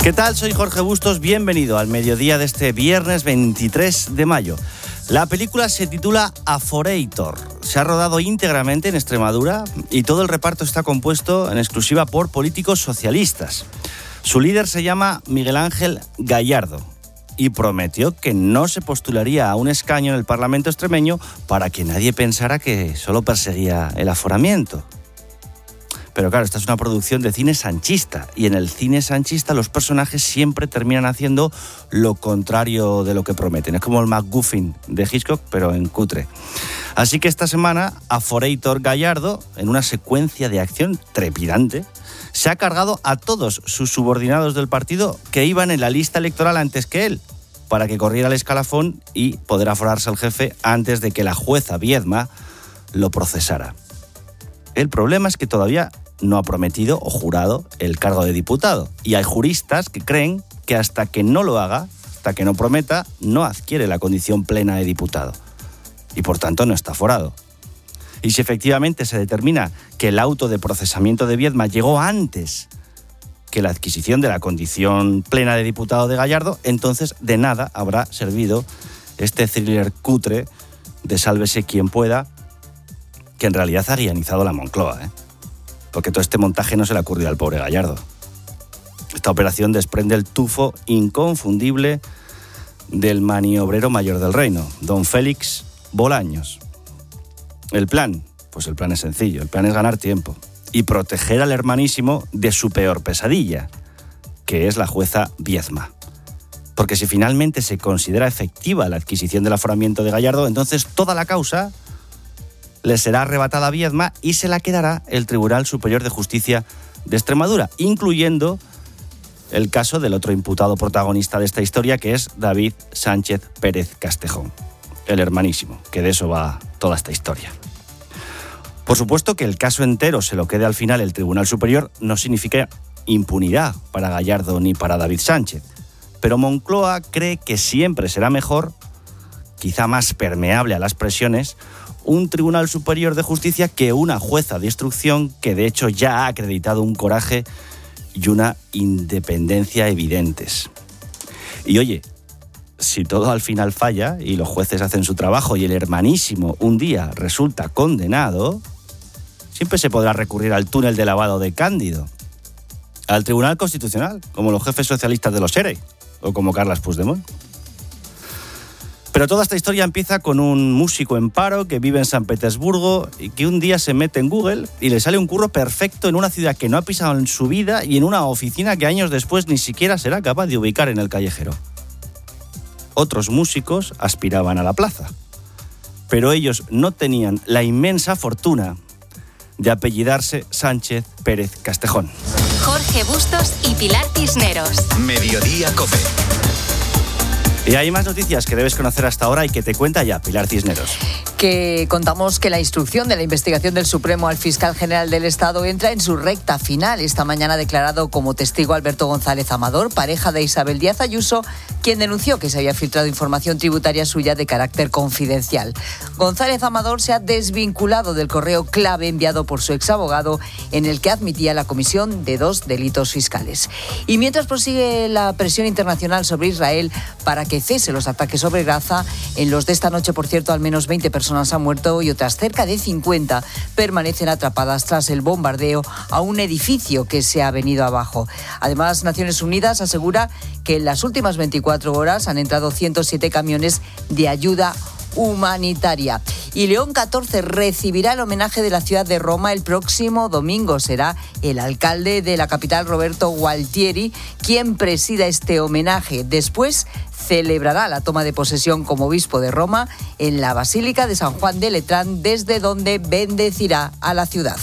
¿Qué tal? Soy Jorge Bustos, bienvenido al mediodía de este viernes 23 de mayo. La película se titula Aforator. Se ha rodado íntegramente en Extremadura y todo el reparto está compuesto en exclusiva por políticos socialistas. Su líder se llama Miguel Ángel Gallardo y prometió que no se postularía a un escaño en el Parlamento extremeño para que nadie pensara que solo perseguía el aforamiento. Pero claro, esta es una producción de cine sanchista y en el cine sanchista los personajes siempre terminan haciendo lo contrario de lo que prometen. Es como el MacGuffin de Hitchcock, pero en cutre. Así que esta semana, Aforator Gallardo, en una secuencia de acción trepidante, se ha cargado a todos sus subordinados del partido que iban en la lista electoral antes que él, para que corriera el escalafón y poder aforarse al jefe antes de que la jueza Viedma lo procesara. El problema es que todavía no ha prometido o jurado el cargo de diputado. Y hay juristas que creen que hasta que no lo haga, hasta que no prometa, no adquiere la condición plena de diputado. Y por tanto no está aforado. Y si efectivamente se determina que el auto de procesamiento de Viedma llegó antes que la adquisición de la condición plena de diputado de Gallardo, entonces de nada habrá servido este thriller cutre de Sálvese quien pueda, que en realidad ha guionizado la Moncloa, porque todo este montaje no se le ha ocurrido al pobre Gallardo. Esta operación desprende el tufo inconfundible del maniobrero mayor del reino, don Félix Bolaños. El plan, pues el plan es sencillo, el plan es ganar tiempo y proteger al hermanísimo de su peor pesadilla, que es la jueza Viedma. Porque si finalmente se considera efectiva la adquisición del aforamiento de Gallardo, entonces toda la causa le será arrebatada a Viedma y se la quedará el Tribunal Superior de Justicia de Extremadura, incluyendo el caso del otro imputado protagonista de esta historia, que es David Sánchez Pérez Castejón, el hermanísimo, que de eso va toda esta historia. Por supuesto que el caso entero se lo quede al final el Tribunal Superior no significa impunidad para Gallardo ni para David Sánchez, pero Moncloa cree que siempre será mejor, quizá más permeable a las presiones, un Tribunal Superior de Justicia que una jueza de instrucción que de hecho ya ha acreditado un coraje y una independencia evidentes. Y oye, si todo al final falla y los jueces hacen su trabajo y el hermanísimo un día resulta condenado, siempre se podrá recurrir al túnel de lavado de Cándido, al Tribunal Constitucional, como los jefes socialistas de los ERE o como Carles Puigdemont. Pero toda esta historia empieza con un músico en paro que vive en San Petersburgo y que un día se mete en Google y le sale un curro perfecto en una ciudad que no ha pisado en su vida y en una oficina que años después ni siquiera será capaz de ubicar en el callejero. Otros músicos aspiraban a la plaza, pero ellos no tenían la inmensa fortuna de apellidarse Sánchez Pérez Castejón. Jorge Bustos y Pilar Cisneros. Mediodía COPE. Y hay más noticias que debes conocer hasta ahora y que te cuenta ya Pilar Cisneros. Que contamos que la instrucción de la investigación del Supremo al fiscal general del Estado entra en su recta final. Esta mañana ha declarado como testigo Alberto González Amador, pareja de Isabel Díaz Ayuso, quien denunció que se había filtrado información tributaria suya de carácter confidencial. González Amador se ha desvinculado del correo clave enviado por su exabogado en el que admitía la comisión de 2 delitos fiscales. Y mientras prosigue la presión internacional sobre Israel para que cese los ataques sobre Gaza, en los de esta noche, por cierto, al menos 20 personas han muerto y otras cerca de 50 permanecen atrapadas tras el bombardeo a un edificio que se ha venido abajo. Además, Naciones Unidas asegura que en las últimas 24 horas han entrado 107 camiones de ayuda humanitaria. Y León XIV recibirá el homenaje de la ciudad de Roma el próximo domingo. Será el alcalde de la capital, Roberto Gualtieri, quien presida este homenaje. Después celebrará la toma de posesión como obispo de Roma en la Basílica de San Juan de Letrán, desde donde bendecirá a la ciudad.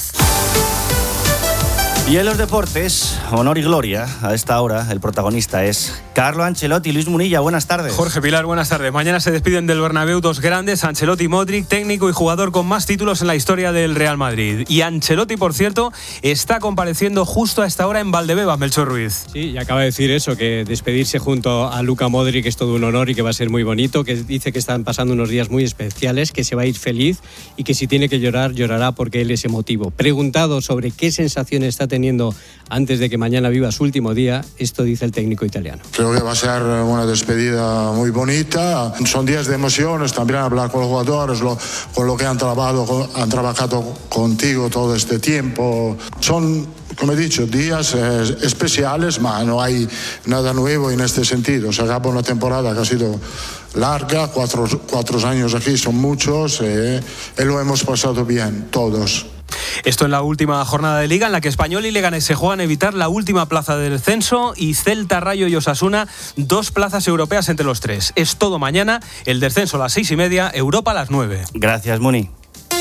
Y en los deportes, honor y gloria, a esta hora el protagonista es Carlo Ancelotti. Luis Munilla, buenas tardes. Jorge Pilar, buenas tardes. Mañana se despiden del Bernabéu dos grandes, Ancelotti y Modric, técnico y jugador con más títulos en la historia del Real Madrid. Y Ancelotti, por cierto, está compareciendo justo a esta hora en Valdebebas, Melchor Ruiz. Sí, y acaba de decir eso, que despedirse junto a Luka Modric es todo un honor y que va a ser muy bonito, que dice que están pasando unos días muy especiales, que se va a ir feliz y que si tiene que llorar, llorará porque él es emotivo. Preguntado sobre qué sensación está teniendo teniendo antes de que mañana viva su último día. Esto dice el técnico italiano. Creo que va a ser una despedida muy bonita. Son días de emociones, también hablar con los jugadores, con lo que han trabajado contigo todo este tiempo. Son, como he dicho, días especiales, pero no hay nada nuevo en este sentido. Se acaba una temporada que ha sido larga, cuatro años aquí son muchos, y lo hemos pasado bien, todos. Esto en la última jornada de Liga, en la que Español y Leganés se juegan a evitar la última plaza del descenso, y Celta, Rayo y Osasuna, 2 plazas europeas entre los 3. Es todo mañana, el descenso a las 6:30, Europa a las 9. Gracias, Muni.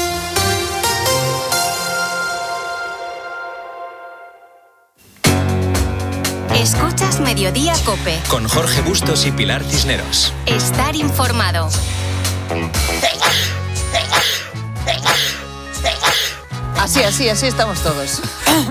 Escuchas Mediodía COPE. Con Jorge Bustos y Pilar Cisneros. Estar informado. Así estamos todos.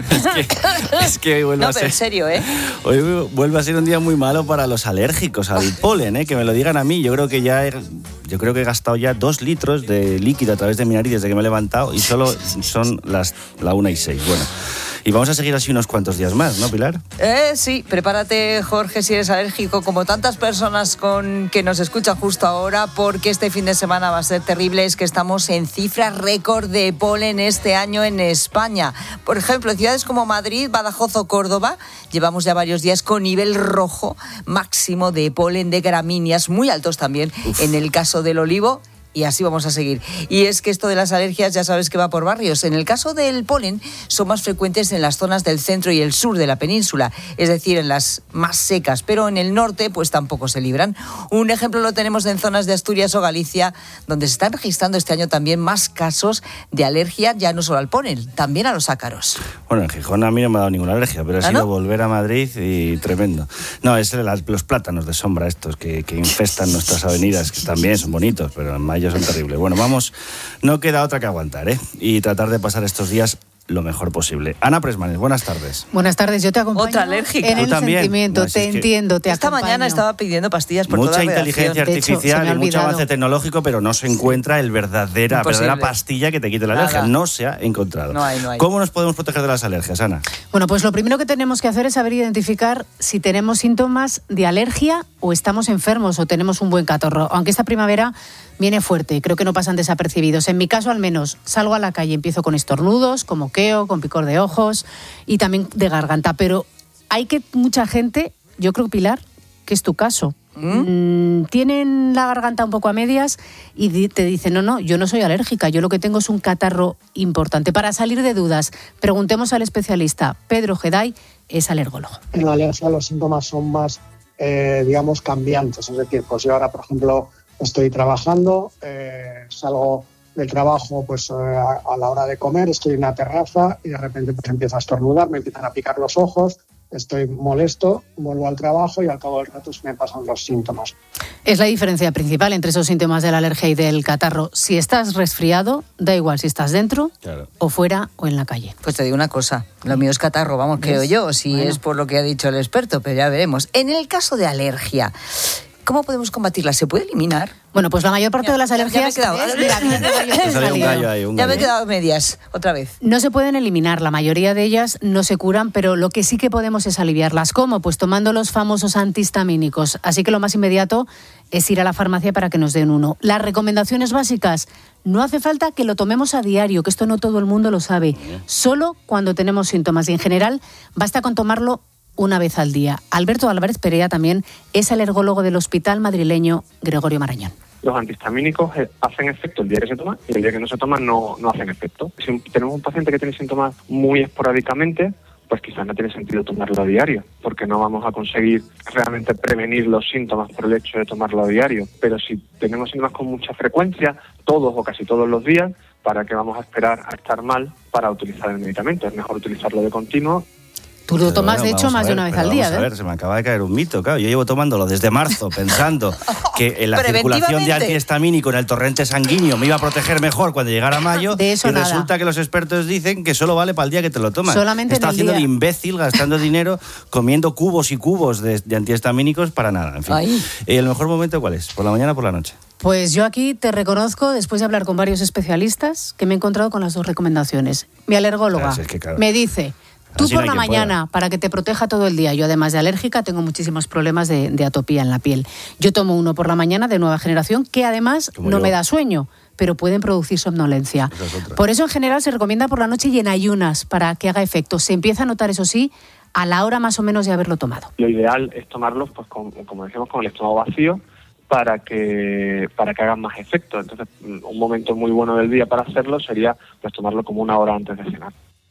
Es que hoy vuelve no, a pero ser, en serio, ¿eh? Hoy vuelve a ser un día muy malo para los alérgicos al polen, que me lo digan a mí. Yo creo que he gastado ya 2 litros de líquido a través de mi nariz desde que me he levantado, y solo son la 1:06. Bueno, y vamos a seguir así unos cuantos días más, ¿no, Pilar? Sí, prepárate, Jorge, si eres alérgico, como tantas personas que nos escuchan justo ahora, porque este fin de semana va a ser terrible. Es que estamos en cifras récord de polen este año en España. Por ejemplo, en ciudades como Madrid, Badajoz o Córdoba, llevamos ya varios días con nivel rojo máximo de polen de gramíneas, muy altos también. En el caso del olivo. Y así vamos a seguir. Y es que esto de las alergias ya sabes que va por barrios. En el caso del polen son más frecuentes en las zonas del centro y el sur de la península, es decir, en las más secas, pero en el norte pues tampoco se libran. Un ejemplo lo tenemos en zonas de Asturias o Galicia, donde se están registrando este año también más casos de alergia, ya no solo al polen, también a los ácaros. Bueno, en Gijón a mí no me ha dado ninguna alergia, pero ha sido ¿no? volver a Madrid y tremendo. No, es los plátanos de sombra estos que infestan nuestras avenidas, que también son bonitos, pero en mayo son terribles. Bueno, no queda otra que aguantar, y tratar de pasar estos días lo mejor posible. Ana Presmanes, buenas tardes. Buenas tardes, yo te acompaño. Otra alérgica. En el sentimiento, no, te entiendo, te Esta acompaño. mañana estaba pidiendo pastillas por mucha toda la inteligencia redacción. artificial De hecho, y mucho avance tecnológico, pero no se encuentra la verdadera pastilla que te quite la alergia. Nada. No se ha encontrado. No hay. ¿Cómo nos podemos proteger de las alergias, Ana? Bueno, pues lo primero que tenemos que hacer es saber identificar si tenemos síntomas de alergia o estamos enfermos o tenemos un buen catarro. Aunque esta primavera viene fuerte, creo que no pasan desapercibidos. En mi caso, al menos, salgo a la calle, empiezo con estornudos, con moqueo, con picor de ojos y también de garganta. Pero hay mucha gente, yo creo, Pilar, que es tu caso. Tienen la garganta un poco a medias y te dicen, no, yo no soy alérgica, yo lo que tengo es un catarro importante. Para salir de dudas, preguntemos al especialista. Pedro Geday es alergólogo. En la alergia los síntomas son más, digamos, cambiantes. Es decir, pues yo ahora, por ejemplo, estoy trabajando, salgo del trabajo pues a la hora de comer, estoy en una terraza y de repente pues empiezo a estornudar, me empiezan a picar los ojos, estoy molesto, vuelvo al trabajo y al cabo del rato se me pasan los síntomas. Es la diferencia principal entre esos síntomas de la alergia y del catarro. Si estás resfriado, da igual si estás dentro, claro, o fuera o en la calle. Pues te digo una cosa, lo mío es catarro, vamos, creo yo, si es por lo que ha dicho el experto, pero ya veremos. En el caso de alergia, ¿cómo podemos combatirla? ¿Se puede eliminar? Bueno, pues la mayor parte de las alergias... Ya me he quedado medias, otra vez. No se pueden eliminar, la mayoría de ellas no se curan, pero lo que sí que podemos es aliviarlas. ¿Cómo? Pues tomando los famosos antihistamínicos. Así que lo más inmediato es ir a la farmacia para que nos den uno. Las recomendaciones básicas, no hace falta que lo tomemos a diario, que esto no todo el mundo lo sabe. Solo cuando tenemos síntomas y en general basta con tomarlo una vez al día. Alberto Álvarez Perea también es alergólogo del Hospital Madrileño Gregorio Marañón. Los antihistamínicos hacen efecto el día que se toman y el día que no se toman no hacen efecto. Si tenemos un paciente que tiene síntomas muy esporádicamente, pues quizás no tiene sentido tomarlo a diario, porque no vamos a conseguir realmente prevenir los síntomas por el hecho de tomarlo a diario. Pero si tenemos síntomas con mucha frecuencia, todos o casi todos los días, ¿para qué vamos a esperar a estar mal para utilizar el medicamento? Es mejor utilizarlo de continuo. Tú lo tomas, de hecho, más de una vez al día. Vamos a ver, se me acaba de caer un mito, claro. Yo llevo tomándolo desde marzo, pensando que la circulación de antihistamínico en el torrente sanguíneo me iba a proteger mejor cuando llegara mayo. De eso y nada. resulta que los expertos dicen que solo vale para el día que te lo tomas. Solamente está en el haciendo día. el imbécil, gastando dinero, comiendo cubos y cubos de antihistamínicos para nada. En fin. ¿El mejor momento cuál es? ¿Por la mañana o por la noche? Pues yo aquí te reconozco, después de hablar con varios especialistas, que me he encontrado con las dos recomendaciones. Mi alergóloga me dice... Tú Así por no la hay quien mañana, para que te proteja todo el día. Yo, además de alérgica, tengo muchísimos problemas de atopía en la piel. Yo tomo uno por la mañana de nueva generación que además no me da sueño, pero pueden producir somnolencia. Por eso, en general, se recomienda por la noche y en ayunas para que haga efecto. Se empieza a notar, eso sí, a la hora más o menos de haberlo tomado. Lo ideal es tomarlos, pues como decíamos, con el estómago vacío para que hagan más efecto. Entonces, un momento muy bueno del día para hacerlo sería pues tomarlo como 1 hora antes de cenar.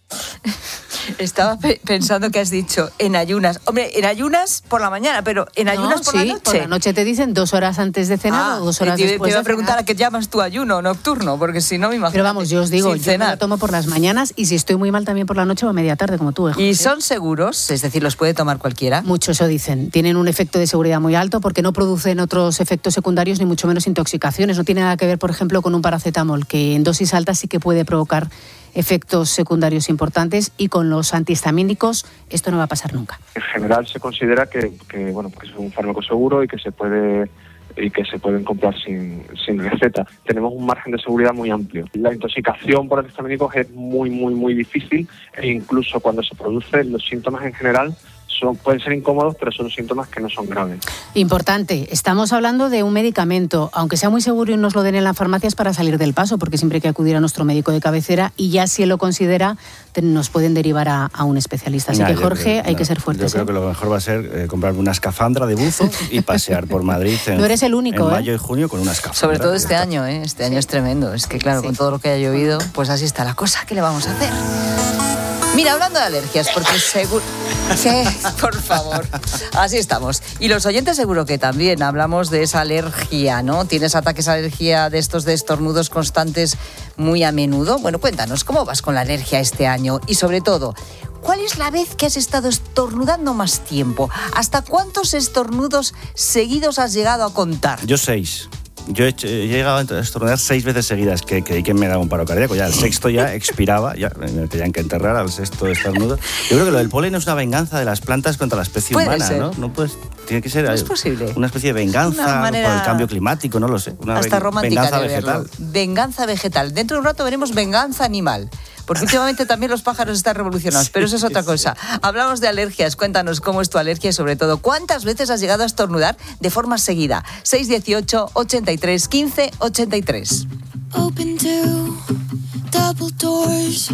Estaba pensando que has dicho en ayunas. Hombre, en ayunas por la mañana, pero en ayunas por la noche. Por la noche te dicen 2 horas antes de cenar o 2 horas después. Te iba a preguntar a qué llamas tu ayuno nocturno, porque si no me imagino. Pero vamos, yo os digo, yo me lo tomo por las mañanas y si estoy muy mal también por la noche o a media tarde, como tú. ¿Y son seguros? Es decir, ¿los puede tomar cualquiera? Mucho, eso dicen. Tienen un efecto de seguridad muy alto porque no producen otros efectos secundarios ni mucho menos intoxicaciones. No tiene nada que ver, por ejemplo, con un paracetamol, que en dosis altas sí que puede provocar efectos secundarios importantes, y con los antihistamínicos esto no va a pasar nunca. En general se considera que es un fármaco seguro y que se pueden comprar sin receta. Tenemos un margen de seguridad muy amplio. La intoxicación por antihistamínicos es muy, muy, muy difícil, e incluso cuando se producen, los síntomas en general pueden ser incómodos, pero son síntomas que no son graves. Importante, estamos hablando de un medicamento, aunque sea muy seguro y nos lo den en las farmacias para salir del paso, porque siempre hay que acudir a nuestro médico de cabecera y ya si él lo considera, nos pueden derivar a un especialista. Así que, Jorge, hay que ser fuertes. Yo creo que lo mejor va a ser comprarme una escafandra de buzo y pasear por Madrid no eres el único, en mayo y junio con una escafandra. Sobre todo este año, Este año es tremendo. Es que, claro, con todo lo que ha llovido, pues así está la cosa. ¿Qué le vamos a hacer? Mira, hablando de alergias, porque seguro... Sí, por favor. Así estamos. Y los oyentes seguro que también hablamos de esa alergia, ¿no? ¿Tienes ataques de alergia de estos de estornudos constantes muy a menudo? Bueno, cuéntanos, ¿cómo vas con la alergia este año? Y sobre todo, ¿cuál es la vez que has estado estornudando más tiempo? ¿Hasta cuántos estornudos seguidos has llegado a contar? Yo 6. Yo he llegado a estornudar 6 veces seguidas, que creí que me daba un paro cardíaco. Ya el sexto ya expiraba, ya me tenían que enterrar al sexto estornudo. Yo creo que lo del polen es una venganza de las plantas contra la especie humana, ¿no? No puedes, tiene que ser una especie de venganza por el cambio climático, no lo sé. Una hasta romántica venganza de vegetal. Verlo. Venganza vegetal. Dentro de un rato veremos venganza animal. Porque últimamente también los pájaros están revolucionados, pero eso es otra cosa. Hablamos de alergias. Cuéntanos cómo es tu alergia y, sobre todo, ¿cuántas veces has llegado a estornudar de forma seguida? 618 83 15 83. Open to double doors.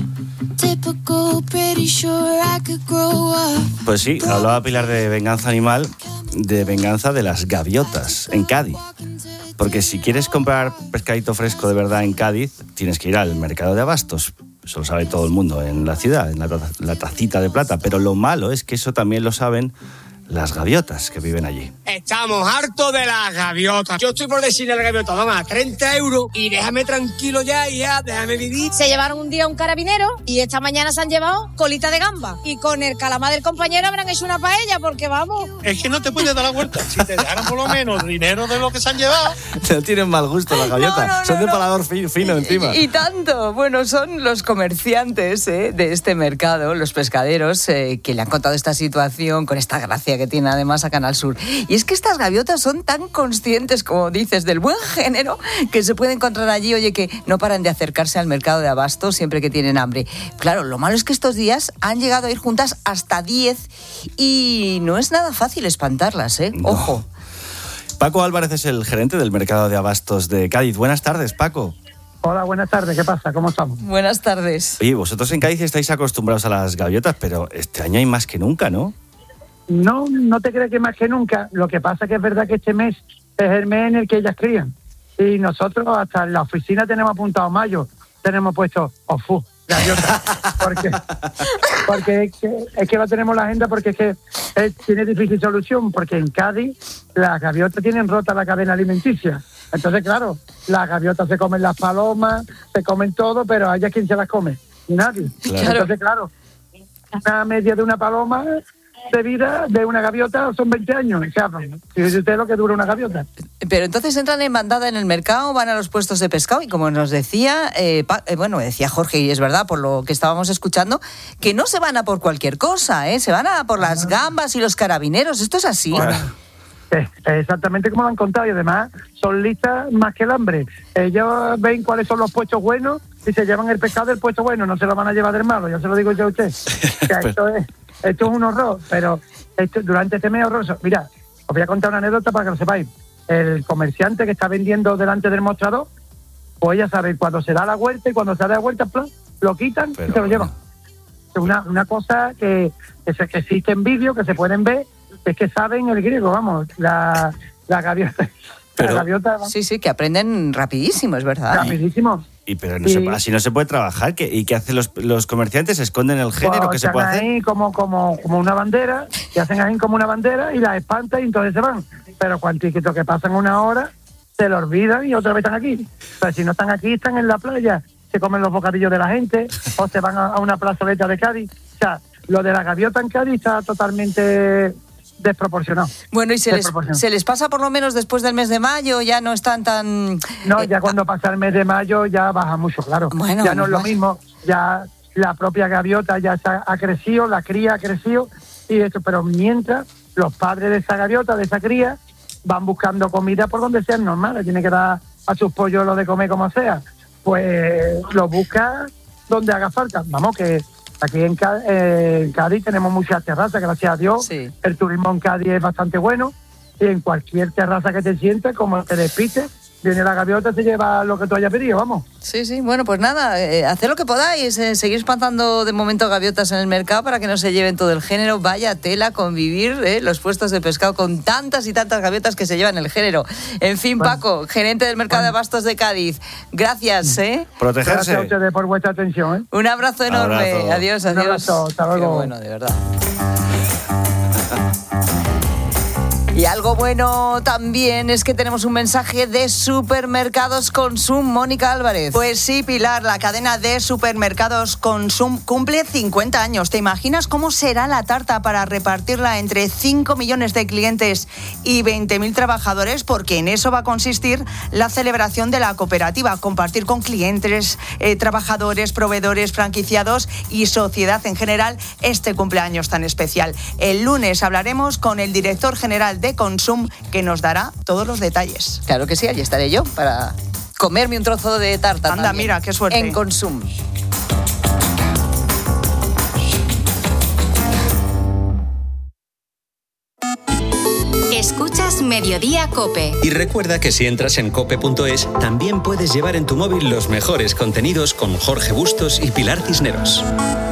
Pues sí, hablaba Pilar de venganza animal, de venganza de las gaviotas en Cádiz. Porque si quieres comprar pescadito fresco de verdad en Cádiz, tienes que ir al mercado de abastos. Eso lo sabe todo el mundo en la ciudad, en la tacita de plata. Pero lo malo es que eso también lo saben las gaviotas que viven allí. Estamos hartos de las gaviotas. Yo estoy por decirle a la gaviota, vamos, 30 euros y déjame tranquilo ya, hija, déjame vivir. Se llevaron un día un carabinero y esta mañana se han llevado colita de gamba. Y con el calamar del compañero habrán hecho una paella, porque vamos. Es que no te puedes dar la vuelta. Si te dejaran por lo menos dinero de lo que se han llevado. No tienen mal gusto las gaviotas. Son de paladar fino encima. Y tanto. Bueno, son los comerciantes de este mercado, los pescaderos, que le han contado esta situación con esta gracia que tiene además a Canal Sur. Y es que estas gaviotas son tan conscientes, como dices, del buen género que se puede encontrar allí, oye, que no paran de acercarse al mercado de abastos siempre que tienen hambre. Claro, lo malo es que estos días han llegado a ir juntas hasta 10 y no es nada fácil espantarlas, No. Ojo. Paco Álvarez es el gerente del mercado de abastos de Cádiz. Buenas tardes, Paco. Hola, buenas tardes. ¿Qué pasa? ¿Cómo estamos? Buenas tardes. Oye, vosotros en Cádiz estáis acostumbrados a las gaviotas, pero este año hay más que nunca, ¿no? No te crees que más que nunca. Lo que pasa que es verdad que este mes es el mes en el que ellas crían. Y nosotros hasta en la oficina tenemos apuntado mayo. Tenemos puesto OFU, gaviota. Porque es que no tenemos la agenda, porque es que tiene difícil solución. Porque en Cádiz las gaviotas tienen rota la cadena alimenticia. Entonces, claro, las gaviotas se comen las palomas, se comen todo, pero a ellas ¿quién se las come? Nadie. Claro. Entonces, claro, una media de una paloma de vida de una gaviota son 20 años. O sea, si usted lo que dura una gaviota. Pero entonces entran en bandada en el mercado, van a los puestos de pescado y, como nos decía, decía Jorge, y es verdad, por lo que estábamos escuchando, que no se van a por cualquier cosa, se van a por las gambas y los carabineros. ¿Esto es así? Bueno, exactamente como lo han contado, y además son listas más que el hambre. Ellos ven cuáles son los puestos buenos y se llevan el pescado del puesto bueno, no se lo van a llevar del malo, ya se lo digo yo a usted. O sea, esto es un horror, pero durante este mes horroroso. Mira, os voy a contar una anécdota para que lo sepáis. El comerciante que está vendiendo delante del mostrador, pues ya saben, cuando se da la vuelta y cuando se da la vuelta, plan, lo quitan y se lo llevan. Es una cosa que existe en vídeo, que se pueden ver, es que saben el griego, vamos, la gaviota. Pero, la gaviota, sí, que aprenden rapidísimo, es verdad. Rapidísimo. Pero así no se puede trabajar. ¿Y qué hacen los comerciantes? ¿Esconden el género? ¿Qué se puede hacer? Ahí como una bandera, y hacen ahí como una bandera y la espantan y entonces se van. Pero cuantiquito que pasan una hora, se lo olvidan y otra vez están aquí. Pero si no están aquí, están en la playa, se comen los bocadillos de la gente o se van a una plazoleta de Cádiz. O sea, lo de la gaviota en Cádiz está totalmente desproporcionado. Bueno, ¿y se les pasa por lo menos después del mes de mayo? ¿Ya no están tan...? No, ya cuando pasa el mes de mayo ya baja mucho, claro. Bueno, ya no es lo mismo, ya la propia gaviota ya ha crecido, la cría ha crecido, y eso, pero mientras los padres de esa gaviota, de esa cría, van buscando comida por donde sea normal, tiene que dar a sus pollos lo de comer como sea, pues lo busca donde haga falta. Vamos, que aquí en Cádiz tenemos muchas terrazas, gracias a Dios. Sí. El turismo en Cádiz es bastante bueno. Y en cualquier terraza que te sientes, como te despites, viene la gaviota y te lleva lo que tú hayas pedido, vamos. Sí, bueno, pues nada, haced lo que podáis, seguir espantando de momento gaviotas en el mercado para que no se lleven todo el género. Vaya tela convivir los puestos de pescado con tantas y tantas gaviotas que se llevan el género. En fin, bueno, Paco, gerente del mercado de abastos de Cádiz, gracias. Protegerse. Gracias a ustedes por vuestra atención. Un abrazo enorme. Abrazo. Adiós. Un abrazo, hasta luego. Qué bueno, de verdad. Y algo bueno también es que tenemos un mensaje de Supermercados Consum. Mónica Álvarez. Pues sí, Pilar, la cadena de Supermercados Consum cumple 50 años. ¿Te imaginas cómo será la tarta para repartirla entre 5 millones de clientes y 20.000 trabajadores? Porque en eso va a consistir la celebración de la cooperativa, compartir con clientes, trabajadores, proveedores, franquiciados y sociedad en general este cumpleaños tan especial. El lunes hablaremos con el director general de Consum, que nos dará todos los detalles. Claro que sí, allí estaré yo para comerme un trozo de tarta. Anda, también, mira, qué suerte. en Consum. Escuchas Mediodía COPE. Y recuerda que si entras en cope.es, también puedes llevar en tu móvil los mejores contenidos con Jorge Bustos y Pilar Cisneros.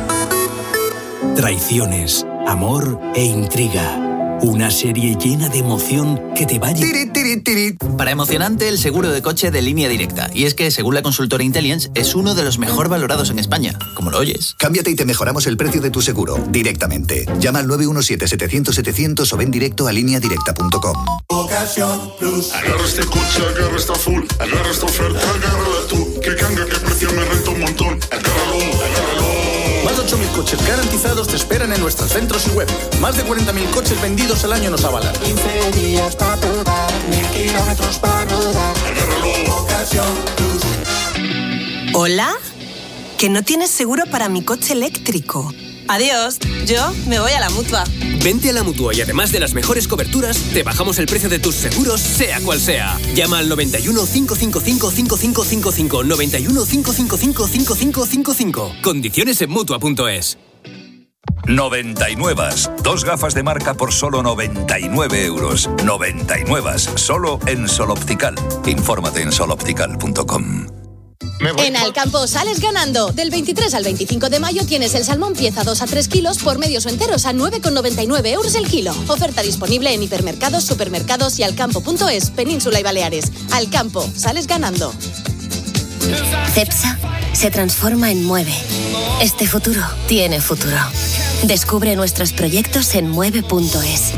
Traiciones, amor e intriga. Una serie llena de emoción que te va a... Para emocionante, el seguro de coche de Línea Directa. Y es que, según la consultora Intelliance, es uno de los mejor valorados en España. Como lo oyes. Cámbiate y te mejoramos el precio de tu seguro directamente. Llama al 917-700-700 o ven directo a lineadirecta.com. Ocasión Plus. Agarra este coche, agarra esta full. Agarra esta oferta, agárrala tú. Que canga, que precio me renta un montón. Agárralo. Más de 8.000 coches garantizados te esperan en nuestros centros y web. Más de 40.000 coches vendidos al año nos avalan. 15 días para probar, 1.000 kilómetros para rodar. Agárralo, Ocasión Plus. ¿Hola? Que no tienes seguro para mi coche eléctrico. Adiós, yo me voy a la Mutua. Vente a la Mutua y además de las mejores coberturas, te bajamos el precio de tus seguros, sea cual sea. Llama al 91 555 5555. 91 555 5555. Condiciones en Mutua.es. 99. Dos gafas de marca por solo 99 euros. 99. Solo en Sol Optical. Infórmate en soloptical.com. En Alcampo sales ganando. Del 23 al 25 de mayo tienes el salmón pieza 2 a 3 kilos por medios o enteros a 9,99 euros el kilo. Oferta disponible en hipermercados, supermercados y alcampo.es, Península y Baleares. Alcampo, sales ganando. CEPSA se transforma en Mueve. Este futuro tiene futuro. Descubre nuestros proyectos en mueve.es.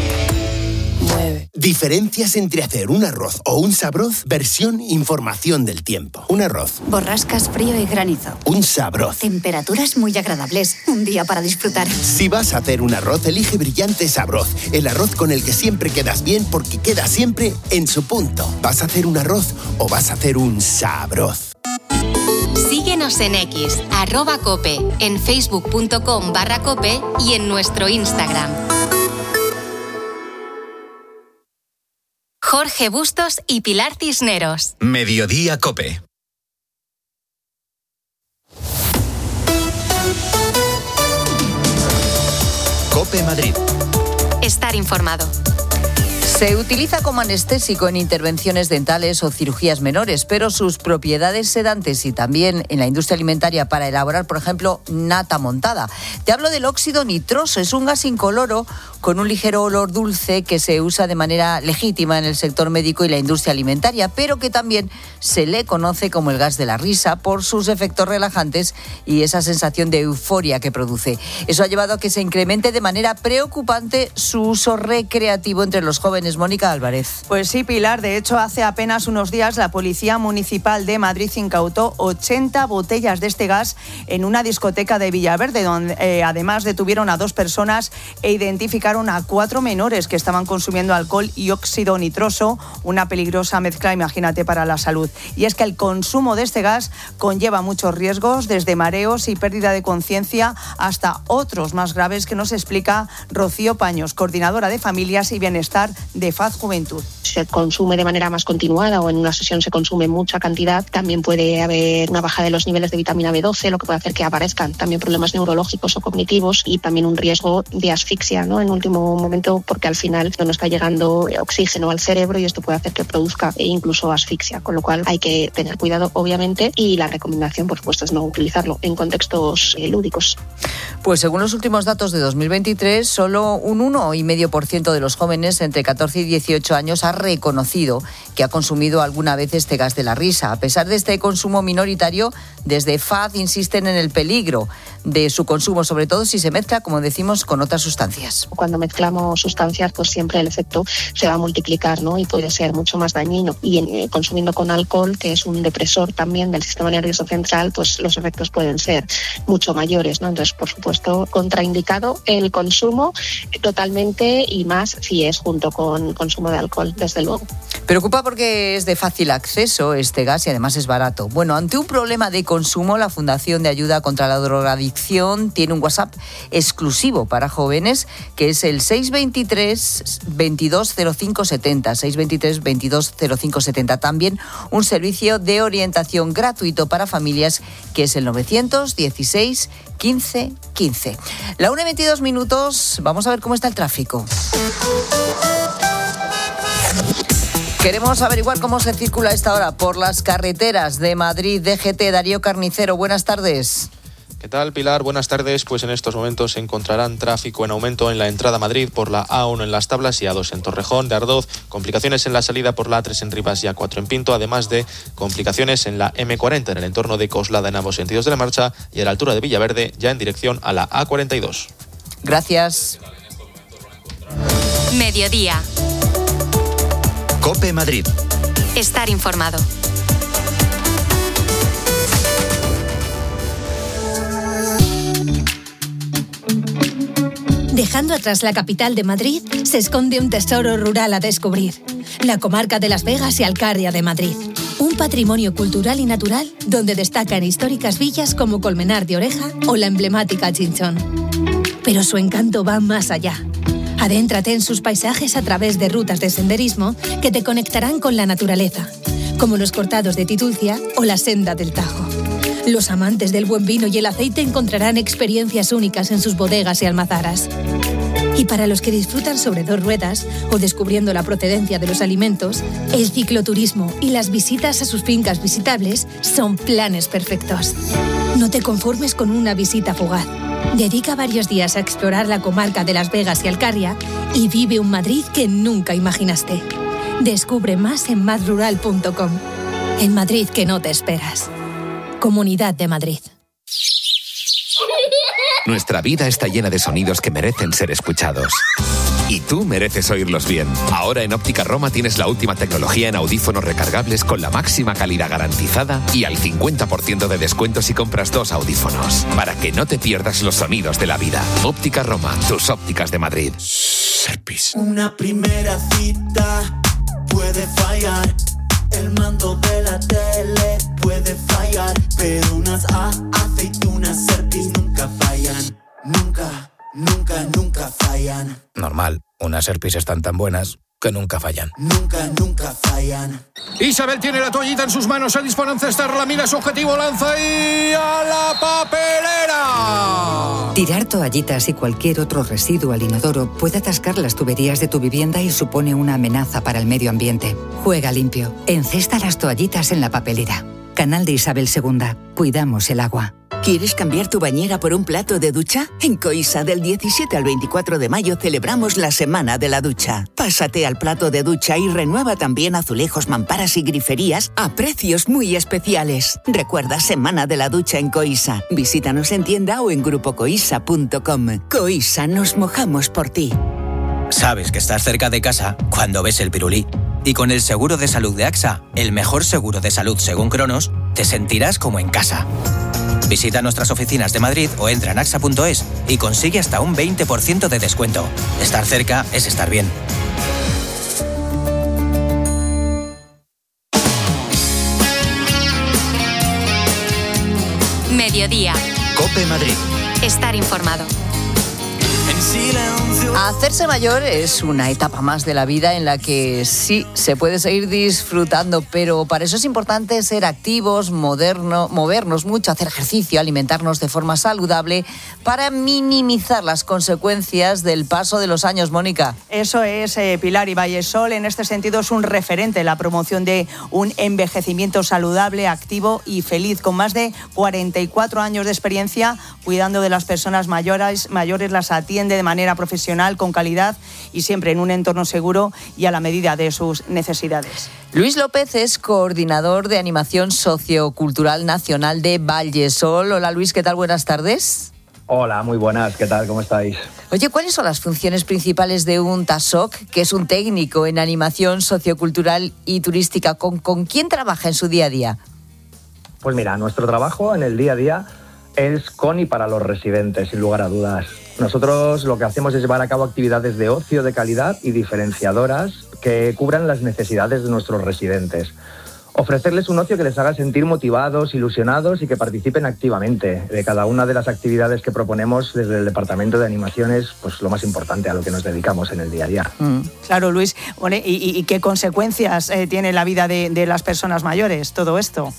Diferencias entre hacer un arroz o un sabroz, versión información del tiempo. Un arroz. Borrascas, frío y granizo. Un sabroz. Temperaturas muy agradables. Un día para disfrutar. Si vas a hacer un arroz, elige Brillante Sabroz. El arroz con el que siempre quedas bien porque queda siempre en su punto. ¿Vas a hacer un arroz o vas a hacer un sabroz? Síguenos en X, @cope, en facebook.com/cope y en nuestro Instagram. Jorge Bustos y Pilar Cisneros. Mediodía COPE. COPE Madrid. Estar informado. Se utiliza como anestésico en intervenciones dentales o cirugías menores, pero sus propiedades sedantes y también en la industria alimentaria para elaborar, por ejemplo, nata montada. Te hablo del óxido nitroso, es un gas incoloro con un ligero olor dulce que se usa de manera legítima en el sector médico y la industria alimentaria, pero que también se le conoce como el gas de la risa por sus efectos relajantes y esa sensación de euforia que produce. Eso ha llevado a que se incremente de manera preocupante su uso recreativo entre los jóvenes. Mónica Álvarez. Pues sí, Pilar. De hecho, hace apenas unos días la Policía Municipal de Madrid incautó 80 botellas de este gas en una discoteca de Villaverde, donde además detuvieron a 2 personas e identificaron a 4 menores que estaban consumiendo alcohol y óxido nitroso, una peligrosa mezcla, imagínate, para la salud. Y es que el consumo de este gas conlleva muchos riesgos, desde mareos y pérdida de conciencia hasta otros más graves, que nos explica Rocío Paños, coordinadora de Familias y Bienestar de FAD Juventud. Si se consume de manera más continuada o en una sesión se consume mucha cantidad, también puede haber una bajada de los niveles de vitamina B12, lo que puede hacer que aparezcan también problemas neurológicos o cognitivos y también un riesgo de asfixia, ¿no? En último momento, porque al final no está llegando oxígeno al cerebro y esto puede hacer que produzca incluso asfixia, con lo cual hay que tener cuidado, obviamente, y la recomendación, por supuesto, es no utilizarlo en contextos lúdicos. Pues según los últimos datos de 2023, solo un 1,5% de los jóvenes entre 14 y 18 años ha reconocido que ha consumido alguna vez este gas de la risa. A pesar de este consumo minoritario, desde FAD insisten en el peligro de su consumo, sobre todo si se mezcla, como decimos, con otras sustancias. Cuando mezclamos sustancias, pues siempre el efecto se va a multiplicar, ¿no? Y puede ser mucho más dañino. Y consumiendo con alcohol, que es un depresor también del sistema nervioso central, pues los efectos pueden ser mucho mayores, ¿no? Entonces, por supuesto, contraindicado el consumo totalmente, y más si es junto con consumo de alcohol, desde luego. Preocupa porque es de fácil acceso este gas y además es barato. Bueno, ante un problema de consumo, la Fundación de Ayuda contra la Drogadicción tiene un WhatsApp exclusivo para jóvenes, que es el 623 220570, 623 220570. También un servicio de orientación gratuito para familias, que es el 916 15 15. La 1:22, vamos a ver cómo está el tráfico. Queremos averiguar cómo se circula a esta hora por las carreteras de Madrid. DGT, Darío Carnicero, buenas tardes. ¿Qué tal, Pilar? Buenas tardes. Pues en estos momentos se encontrarán tráfico en aumento en la entrada a Madrid por la A1 en Las Tablas y A2 en Torrejón de Ardoz, complicaciones en la salida por la A3 en Rivas y A4 en Pinto, además de complicaciones en la M40 en el entorno de Coslada en ambos sentidos de la marcha y a la altura de Villaverde, ya en dirección a la A42. Gracias. Mediodía. COPE Madrid. Estar informado. Dejando atrás la capital de Madrid, se esconde un tesoro rural a descubrir. La comarca de Las Vegas y Alcarria de Madrid. Un patrimonio cultural y natural donde destacan históricas villas como Colmenar de Oreja o la emblemática Chinchón. Pero su encanto va más allá. Adéntrate en sus paisajes a través de rutas de senderismo que te conectarán con la naturaleza, como los cortados de Titulcia o la senda del Tajo. Los amantes del buen vino y el aceite encontrarán experiencias únicas en sus bodegas y almazaras. Y para los que disfrutan sobre 2 ruedas o descubriendo la procedencia de los alimentos, el cicloturismo y las visitas a sus fincas visitables son planes perfectos. No te conformes con una visita fugaz. Dedica varios días a explorar la comarca de Las Vegas y Alcarria y vive un Madrid que nunca imaginaste. Descubre más en madrural.com. El Madrid que no te esperas. Comunidad de Madrid. Nuestra vida está llena de sonidos que merecen ser escuchados. Y tú mereces oírlos bien. Ahora en Óptica Roma tienes la última tecnología en audífonos recargables con la máxima calidad garantizada y al 50% de descuento si compras 2 audífonos. Para que no te pierdas los sonidos de la vida. Óptica Roma, tus ópticas de Madrid. Serpis. Una primera cita puede fallar. El mando de la tele puede fallar. Pero unas aceitunas Serpis nunca fallan. Nunca, nunca, nunca fallan. Normal, unas Serpis están tan buenas que nunca fallan. Nunca, nunca fallan. Isabel tiene la toallita en sus manos, se dispone a encestar, la mira su objetivo, lanza y a la papelera. Tirar toallitas y cualquier otro residuo al inodoro puede atascar las tuberías de tu vivienda y supone una amenaza para el medio ambiente. Juega limpio. Encesta las toallitas en la papelera. Canal de Isabel II. Cuidamos el agua. ¿Quieres cambiar tu bañera por un plato de ducha? En Coisa, del 17 al 24 de mayo celebramos la Semana de la Ducha. Pásate al plato de ducha y renueva también azulejos, mamparas y griferías a precios muy especiales. Recuerda, Semana de la Ducha en Coisa. Visítanos en tienda o en grupocoisa.com. Coisa, nos mojamos por ti. Sabes que estás cerca de casa cuando ves el pirulí. Y con el seguro de salud de AXA, el mejor seguro de salud según Cronos, te sentirás como en casa. Visita nuestras oficinas de Madrid o entra en axa.es y consigue hasta un 20% de descuento. Estar cerca es estar bien. Mediodía. COPE Madrid. Estar informado. Hacerse mayor es una etapa más de la vida en la que sí se puede seguir disfrutando, pero para eso es importante ser activos, movernos mucho, hacer ejercicio, alimentarnos de forma saludable para minimizar las consecuencias del paso de los años, Mónica. Eso es, Pilar, y Vallesol en este sentido es un referente en la promoción de un envejecimiento saludable, activo y feliz, con más de 44 años de experiencia cuidando de las personas mayores las atiende de manera profesional, con calidad y siempre en un entorno seguro y a la medida de sus necesidades. Luis López es coordinador de animación sociocultural nacional de Vallesol. Hola Luis, ¿qué tal? Buenas tardes. Hola, muy buenas, ¿qué tal? ¿Cómo estáis? Oye, ¿cuáles son las funciones principales de un TASOC, que es un técnico en animación sociocultural y turística? ¿Con quién trabaja en su día a día? Pues mira, nuestro trabajo en el día a día es con y para los residentes, sin lugar a dudas. Nosotros lo que hacemos es llevar a cabo actividades de ocio de calidad y diferenciadoras que cubran las necesidades de nuestros residentes. Ofrecerles un ocio que les haga sentir motivados, ilusionados y que participen activamente de cada una de las actividades que proponemos desde el Departamento de Animaciones, pues lo más importante, a lo que nos dedicamos en el día a día. Claro, Luis. Bueno, ¿y qué consecuencias tiene la vida de las personas mayores todo esto?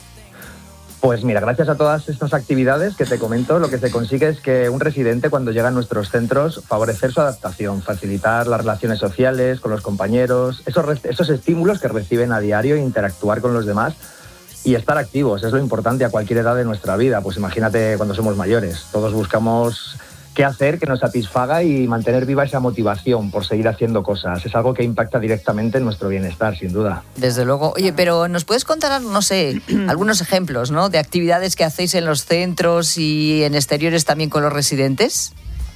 Pues mira, gracias a todas estas actividades que te comento, lo que se consigue es que un residente, cuando llega a nuestros centros, favorecer su adaptación, facilitar las relaciones sociales con los compañeros, esos estímulos que reciben a diario, interactuar con los demás y estar activos. Es lo importante a cualquier edad de nuestra vida. Pues imagínate cuando somos mayores, todos buscamos qué hacer que nos satisfaga y mantener viva esa motivación por seguir haciendo cosas. Es algo que impacta directamente en nuestro bienestar, sin duda. Desde luego. Oye, pero ¿nos puedes contar, no sé, algunos ejemplos, ¿no?, de actividades que hacéis en los centros y en exteriores también con los residentes?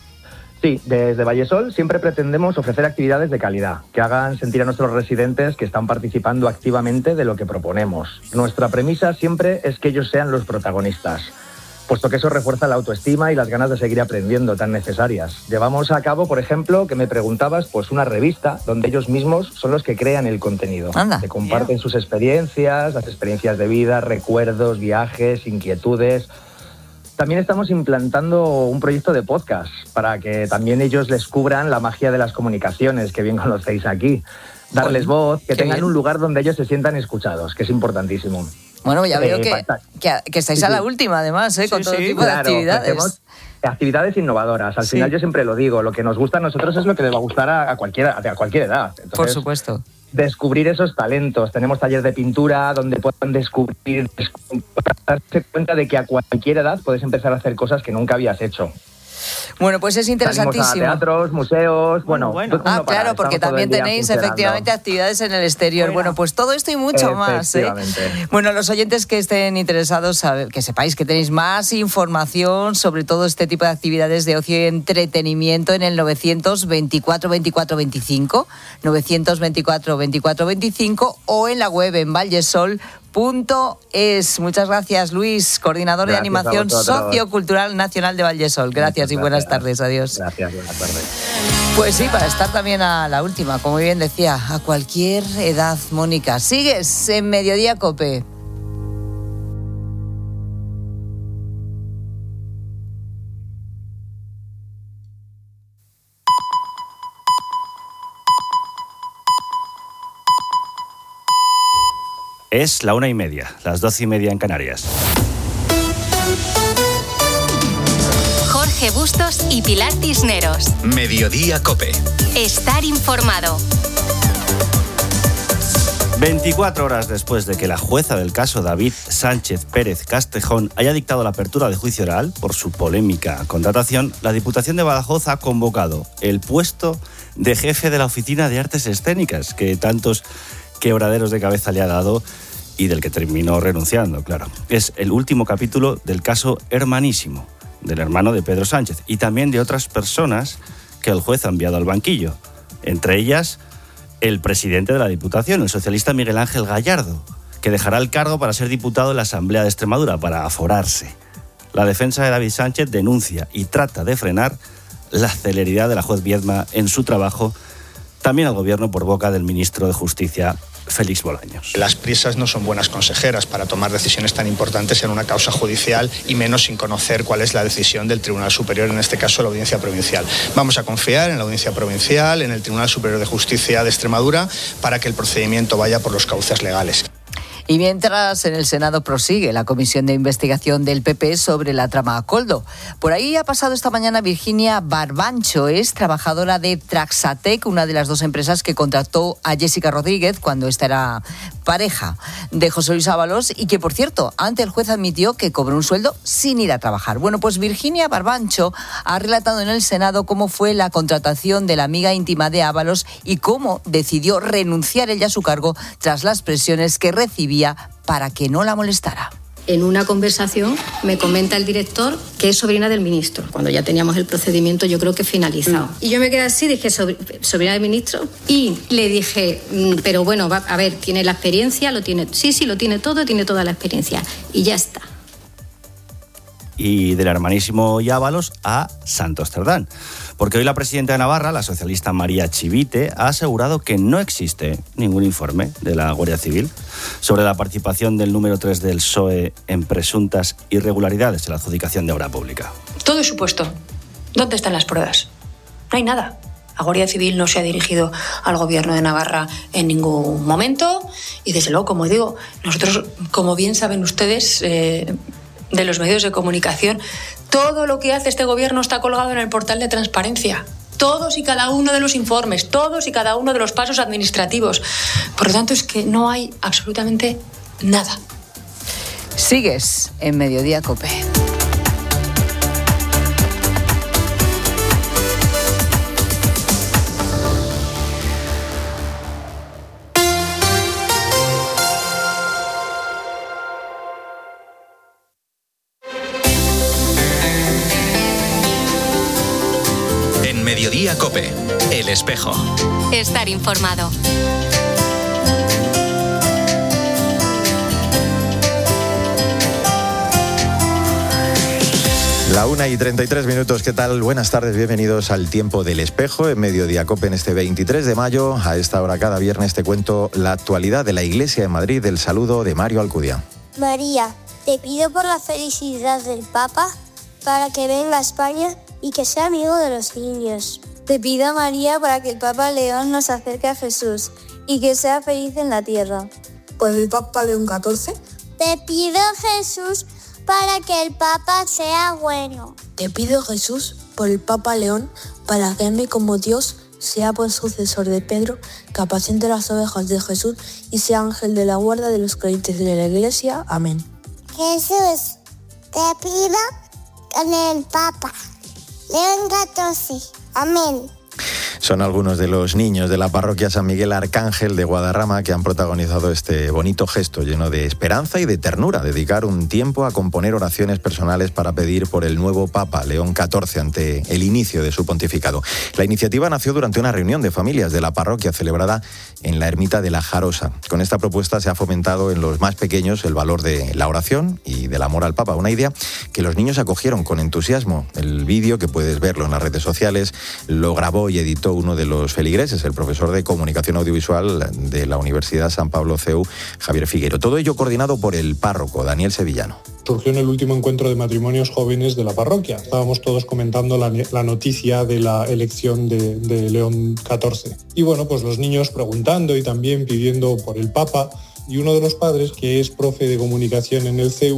Sí, desde Vallesol siempre pretendemos ofrecer actividades de calidad, que hagan sentir a nuestros residentes que están participando activamente de lo que proponemos. Nuestra premisa siempre es que ellos sean los protagonistas, puesto que eso refuerza la autoestima y las ganas de seguir aprendiendo tan necesarias. Llevamos a cabo, por ejemplo, que me preguntabas, pues una revista donde ellos mismos son los que crean el contenido. Anda, que comparten sus experiencias, las experiencias de vida, recuerdos, viajes, inquietudes. También estamos implantando un proyecto de podcast para que también ellos descubran la magia de las comunicaciones, que bien conocéis aquí. Darles voz, que tengan un lugar donde ellos se sientan escuchados, que es importantísimo. Bueno, ya veo que estáis a la última, además, con todo tipo de actividades. Actividades innovadoras. Al final yo siempre lo digo, lo que nos gusta a nosotros es lo que les va a gustar a cualquier edad. Entonces, por supuesto. Descubrir esos talentos. Tenemos taller de pintura donde pueden descubrir, darse cuenta de que a cualquier edad puedes empezar a hacer cosas que nunca habías hecho. Bueno, pues es interesantísimo. Salimos a teatros, museos, bueno. Claro, porque también tenéis efectivamente actividades en el exterior. Bueno, pues todo esto y mucho más. Bueno, los oyentes que estén interesados, que sepáis que tenéis más información sobre todo este tipo de actividades de ocio y entretenimiento en el 924 24 25, 924 24 25 o en la web en vallesol.es. Muchas gracias, Luis, coordinador de animación sociocultural nacional de Vallesol. Gracias y buenas tardes. Adiós. Gracias, buenas tardes. Pues sí, para estar también a la última, como bien decía, a cualquier edad, Mónica. Sigues en Mediodía COPE. Es la 1:30, las 12:30 en Canarias. Jorge Bustos y Pilar Cisneros. Mediodía COPE. Estar informado. 24 horas después de que la jueza del caso David Sánchez Pérez Castejón haya dictado la apertura de juicio oral por su polémica contratación, la Diputación de Badajoz ha convocado el puesto de jefe de la Oficina de Artes Escénicas, que tantos quebraderos de cabeza le ha dado y del que terminó renunciando, claro. Es el último capítulo del caso Hermanísimo, del hermano de Pedro Sánchez, y también de otras personas que el juez ha enviado al banquillo, entre ellas el presidente de la Diputación, el socialista Miguel Ángel Gallardo, que dejará el cargo para ser diputado en la Asamblea de Extremadura, para aforarse. La defensa de David Sánchez denuncia y trata de frenar la celeridad de la juez Viedma en su trabajo, también al gobierno por boca del ministro de Justicia, Félix Bolaños. Las prisas no son buenas consejeras para tomar decisiones tan importantes en una causa judicial y menos sin conocer cuál es la decisión del Tribunal Superior, en este caso la Audiencia Provincial. Vamos a confiar en la Audiencia Provincial, en el Tribunal Superior de Justicia de Extremadura, para que el procedimiento vaya por los cauces legales. Y mientras en el Senado prosigue la comisión de investigación del PP sobre la trama Coldo. Por ahí ha pasado esta mañana Virginia Barbancho, es trabajadora de Traxatec, una de las dos empresas que contrató a Jessica Rodríguez cuando esta era pareja de José Luis Ábalos y que, por cierto, ante el juez admitió que cobró un sueldo sin ir a trabajar. Bueno, pues Virginia Barbancho ha relatado en el Senado cómo fue la contratación de la amiga íntima de Ábalos y cómo decidió renunciar ella a su cargo tras las presiones que recibía para que no la molestara. En una conversación me comenta el director que es sobrina del ministro, cuando ya teníamos el procedimiento yo creo que finalizado. Y yo me quedé así, dije, ¿sobrina del ministro? Y le dije, pero bueno, a ver, ¿tiene la experiencia? ¿Lo tiene? Sí, lo tiene todo, tiene toda la experiencia. Y ya está. Y del hermanísimo y Ábalos a Santos Cerdán. Porque hoy la presidenta de Navarra, la socialista María Chivite, ha asegurado que no existe ningún informe de la Guardia Civil sobre la participación del número 3 del PSOE en presuntas irregularidades en la adjudicación de obra pública. Todo es supuesto. ¿Dónde están las pruebas? No hay nada. La Guardia Civil no se ha dirigido al gobierno de Navarra en ningún momento y, desde luego, como digo, nosotros, como bien saben ustedes, de los medios de comunicación, todo lo que hace este gobierno está colgado en el portal de transparencia. Todos y cada uno de los informes, todos y cada uno de los pasos administrativos. Por lo tanto, es que no hay absolutamente nada. Sigues en Mediodía COPE. Mediodía COPE. El Espejo. Estar informado. La 1:33, ¿qué tal? Buenas tardes, bienvenidos al Tiempo del Espejo en Mediodía COPE en este 23 de mayo. A esta hora cada viernes te cuento la actualidad de la Iglesia de Madrid. El saludo de Mario Alcudia. María, te pido por la felicidad del Papa para que venga a España y que sea amigo de los niños. Te pido, María, para que el Papa León nos acerque a Jesús y que sea feliz en la tierra. ¿Pues el Papa León XIV? Te pido, Jesús, para que el Papa sea bueno. Te pido, Jesús, por el Papa León, para que él como Dios sea buen sucesor de Pedro, que apaciente las ovejas de Jesús y sea ángel de la guarda de los creyentes de la Iglesia. Amén. Jesús, te pido con el Papa León XIV. Amén. Son algunos de los niños de la parroquia San Miguel Arcángel de Guadarrama que han protagonizado este bonito gesto lleno de esperanza y de ternura, dedicar un tiempo a componer oraciones personales para pedir por el nuevo Papa León XIV ante el inicio de su pontificado. La iniciativa nació durante una reunión de familias de la parroquia celebrada en la ermita de la Jarosa. Con esta propuesta se ha fomentado en los más pequeños el valor de la oración y del amor al Papa, una idea que los niños acogieron con entusiasmo. El vídeo, que puedes verlo en las redes sociales, lo grabó y editó uno de los feligreses, el profesor de Comunicación Audiovisual de la Universidad San Pablo CEU, Javier Figuero. Todo ello coordinado por el párroco, Daniel Sevillano. Surgió en el último encuentro de matrimonios jóvenes de la parroquia. Estábamos todos comentando la noticia de la elección de León XIV. Y bueno, pues los niños preguntando y también pidiendo por el Papa. Y uno de los padres, que es profe de comunicación en el CEU,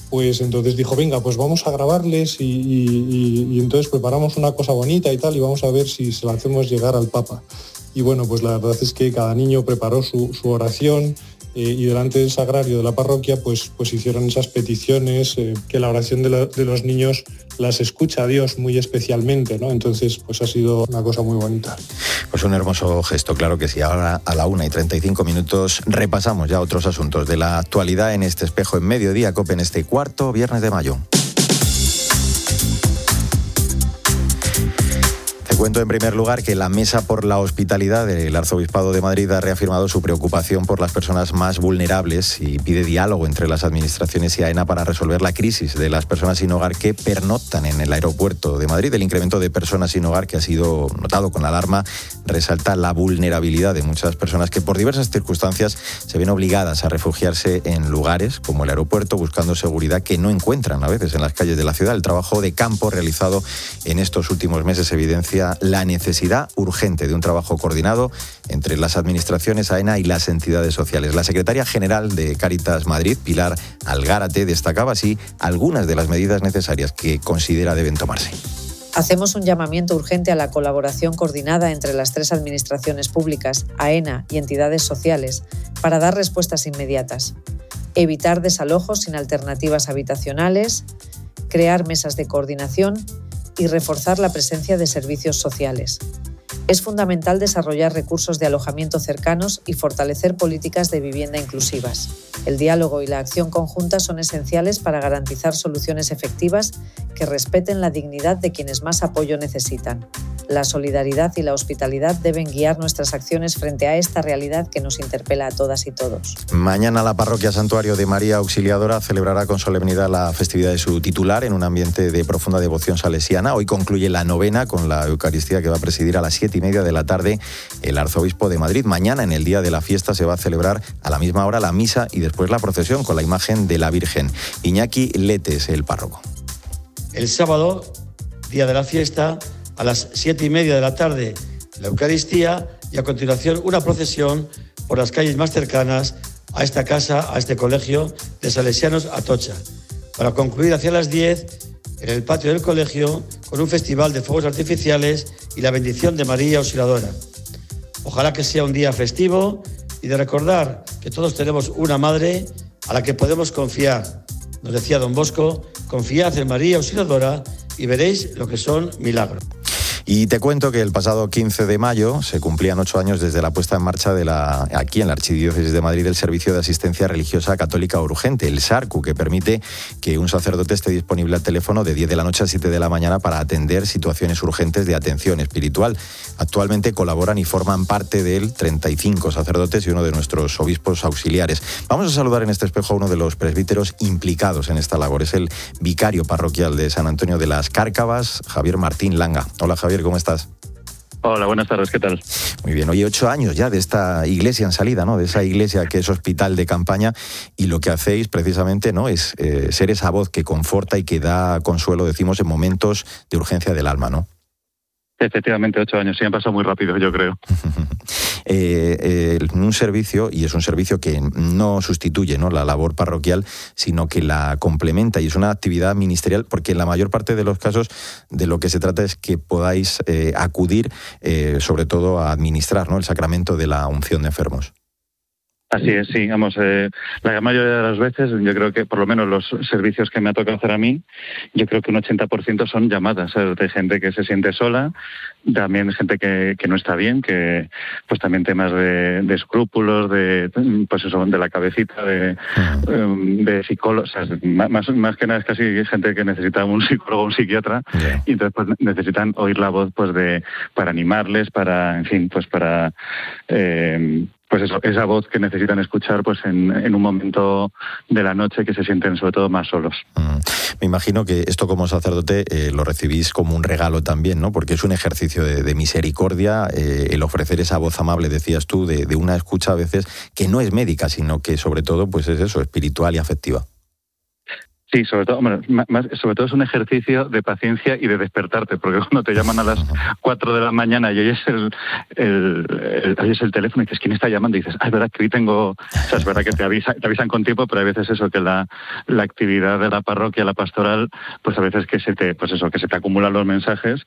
pues entonces dijo, venga, pues vamos a grabarles y entonces preparamos una cosa bonita y tal y vamos a ver si se la hacemos llegar al Papa. Y bueno, pues la verdad es que cada niño preparó su oración y delante del sagrario de la parroquia pues hicieron esas peticiones, que la oración de los niños las escucha a Dios muy especialmente, ¿no? Entonces pues ha sido una cosa muy bonita. Pues un hermoso gesto, claro que sí. Ahora a la 1:35 repasamos ya otros asuntos de la actualidad en este espejo en Mediodía COPE en este cuarto viernes de mayo. Cuento en primer lugar que la Mesa por la Hospitalidad del Arzobispado de Madrid ha reafirmado su preocupación por las personas más vulnerables y pide diálogo entre las administraciones y AENA para resolver la crisis de las personas sin hogar que pernoctan en el aeropuerto de Madrid. El incremento de personas sin hogar que ha sido notado con alarma resalta la vulnerabilidad de muchas personas que por diversas circunstancias se ven obligadas a refugiarse en lugares como el aeropuerto buscando seguridad que no encuentran a veces en las calles de la ciudad. El trabajo de campo realizado en estos últimos meses evidencia la necesidad urgente de un trabajo coordinado entre las administraciones, AENA y las entidades sociales. La secretaria general de Cáritas Madrid, Pilar Algárate, destacaba así algunas de las medidas necesarias que considera deben tomarse. Hacemos un llamamiento urgente a la colaboración coordinada entre las 3 administraciones públicas, AENA y entidades sociales, para dar respuestas inmediatas. Evitar desalojos sin alternativas habitacionales, crear mesas de coordinación y reforzar la presencia de servicios sociales. Es fundamental desarrollar recursos de alojamiento cercanos y fortalecer políticas de vivienda inclusivas. El diálogo y la acción conjunta son esenciales para garantizar soluciones efectivas que respeten la dignidad de quienes más apoyo necesitan. La solidaridad y la hospitalidad deben guiar nuestras acciones frente a esta realidad que nos interpela a todas y todos. Mañana la parroquia Santuario de María Auxiliadora celebrará con solemnidad la festividad de su titular en un ambiente de profunda devoción salesiana. Hoy concluye la novena con la Eucaristía que va a presidir a las 7:30 de la tarde el arzobispo de Madrid. Mañana, en el día de la fiesta, se va a celebrar a la misma hora la misa y después la procesión con la imagen de la Virgen. Iñaki Letes, el párroco. El sábado, día de la fiesta, a las 7:30 de la tarde, la Eucaristía y a continuación una procesión por las calles más cercanas a esta casa, a este colegio de Salesianos Atocha, para concluir hacia las 10 en el patio del colegio con un festival de fuegos artificiales y la bendición de María Auxiliadora. Ojalá que sea un día festivo y de recordar que todos tenemos una madre a la que podemos confiar. Nos decía don Bosco, confiad en María Auxiliadora y veréis lo que son milagros. Y te cuento que el pasado 15 de mayo se cumplían 8 años desde la puesta en marcha aquí en la Archidiócesis de Madrid del Servicio de Asistencia Religiosa Católica Urgente, el SARCU, que permite que un sacerdote esté disponible al teléfono de 10 de la noche a 7 de la mañana para atender situaciones urgentes de atención espiritual. Actualmente colaboran y forman parte de él 35 sacerdotes y uno de nuestros obispos auxiliares. Vamos a saludar en este espejo a uno de los presbíteros implicados en esta labor. Es el vicario parroquial de San Antonio de las Cárcavas, Javier Martín Langa. Hola, Javier. ¿Cómo estás? Hola, buenas tardes, ¿qué tal? Muy bien, oye, 8 años ya de esta iglesia en salida, ¿no? De esa iglesia que es hospital de campaña, y lo que hacéis precisamente, ¿no? Es ser esa voz que conforta y que da consuelo, decimos, en momentos de urgencia del alma, ¿no? Efectivamente, 8 años, sí han pasado muy rápido, yo creo. Un servicio, y es un servicio que no sustituye, ¿no?, la labor parroquial, sino que la complementa, y es una actividad ministerial, porque en la mayor parte de los casos de lo que se trata es que podáis acudir, sobre todo a administrar, ¿no?, el sacramento de la unción de enfermos. Así es, sí, vamos, la mayoría de las veces, yo creo que por lo menos los servicios que me ha tocado hacer a mí, yo creo que un 80% son llamadas, de gente que se siente sola, también gente que no está bien, que pues también temas de escrúpulos, pues eso, de la cabecita, de psicólogos, o sea, más que nada es casi gente que necesita un psicólogo o un psiquiatra, y entonces pues necesitan oír la voz pues para animarles, para, en fin, pues para pues eso, esa voz que necesitan escuchar pues en un momento de la noche que se sienten sobre todo más solos. Me imagino que esto como sacerdote lo recibís como un regalo también, ¿no? Porque es un ejercicio de misericordia, el ofrecer esa voz amable, decías tú, de una escucha a veces que no es médica, sino que sobre todo pues es eso, espiritual y afectiva. Sí, sobre todo es un ejercicio de paciencia y de despertarte, porque cuando te llaman a las 4 de la mañana y oyes el teléfono y dices, ¿quién está llamando? Y dices, es verdad que hoy tengo... O sea, es verdad que te avisan con tiempo, pero hay veces eso, que la actividad de la parroquia, la pastoral, pues a veces que se te acumulan los mensajes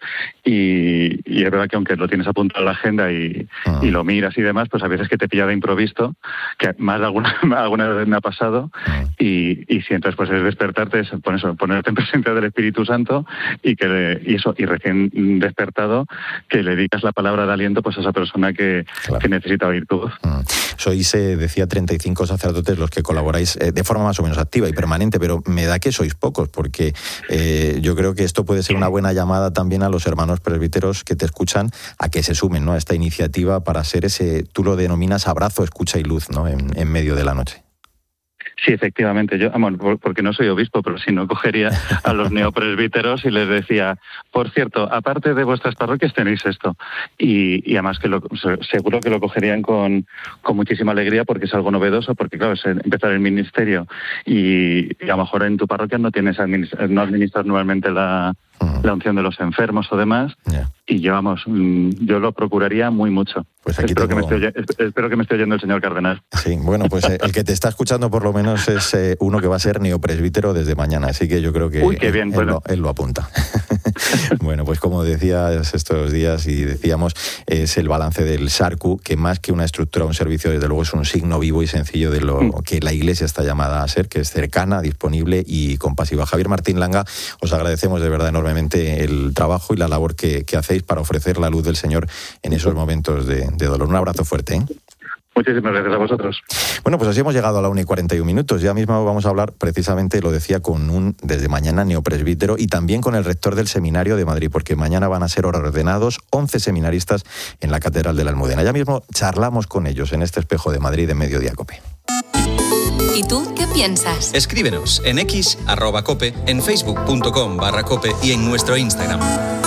y es verdad que aunque lo tienes apuntado en la agenda y lo miras y demás, pues a veces que te pilla de improviso, que más de alguna vez me ha pasado, y sí, entonces pues es despertarte, es ponerte en presencia del Espíritu Santo y recién despertado, que le dedicas la palabra de aliento pues a esa persona que necesita oír tu voz. Sois, decía, 35 sacerdotes los que colaboráis de forma más o menos activa y permanente, pero me da que sois pocos, porque yo creo que esto puede ser una buena llamada también a los hermanos presbíteros que te escuchan a que se sumen, ¿no?, a esta iniciativa para ser ese, tú lo denominas abrazo, escucha y luz, ¿no?, en medio de la noche. Sí, efectivamente. Yo, porque no soy obispo, pero si no, cogería a los neopresbíteros y les decía, por cierto, aparte de vuestras parroquias tenéis esto. Y además que seguro que lo cogerían con muchísima alegría, porque es algo novedoso, porque claro, es empezar el ministerio y a lo mejor en tu parroquia no administras nuevamente la unción de los enfermos o demás, y yo lo procuraría muy mucho. Pues aquí espero que me esté oyendo el señor cardenal. Sí, bueno, pues el que te está escuchando por lo menos es uno que va a ser neopresbítero desde mañana, así que yo creo que él lo apunta. Bueno, pues como decías estos días y decíamos, es el balance del SARCU, que más que una estructura o un servicio, desde luego es un signo vivo y sencillo de lo que la Iglesia está llamada a ser, que es cercana, disponible y compasiva. Javier Martín Langa, os agradecemos de verdad enormemente el trabajo y la labor que hacéis para ofrecer la luz del Señor en esos momentos de dolor. Un abrazo fuerte, ¿eh? Muchísimas gracias a vosotros. Bueno, pues así hemos llegado a la 1:41. Ya mismo vamos a hablar, precisamente, lo decía, con desde mañana, neopresbítero y también con el rector del Seminario de Madrid, porque mañana van a ser ordenados 11 seminaristas en la Catedral de la Almudena. Ya mismo charlamos con ellos en este Espejo de Madrid en Mediodía COPE. ¿Y tú qué piensas? Escríbenos en X, @cope, en facebook.com/cope y en nuestro Instagram.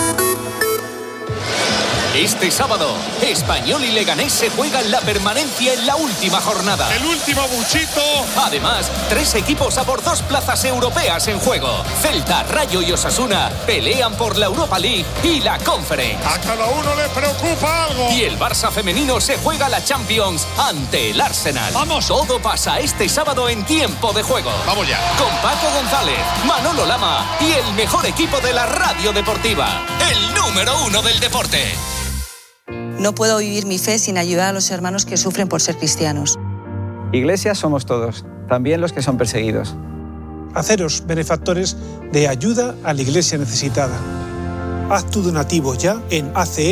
Este sábado, Español y Leganés se juegan la permanencia en la última jornada. ¡El último buchito! Además, 3 equipos a por 2 plazas europeas en juego. Celta, Rayo y Osasuna pelean por la Europa League y la Conference. A cada uno le preocupa algo. Y el Barça femenino se juega la Champions ante el Arsenal. ¡Vamos! Todo pasa este sábado en Tiempo de Juego. ¡Vamos ya! Con Paco González, Manolo Lama y el mejor equipo de la radio deportiva. El número 1 del deporte. No puedo vivir mi fe sin ayudar a los hermanos que sufren por ser cristianos. Iglesia somos todos, también los que son perseguidos. Haceros benefactores de ayuda a la Iglesia necesitada. Haz tu donativo ya en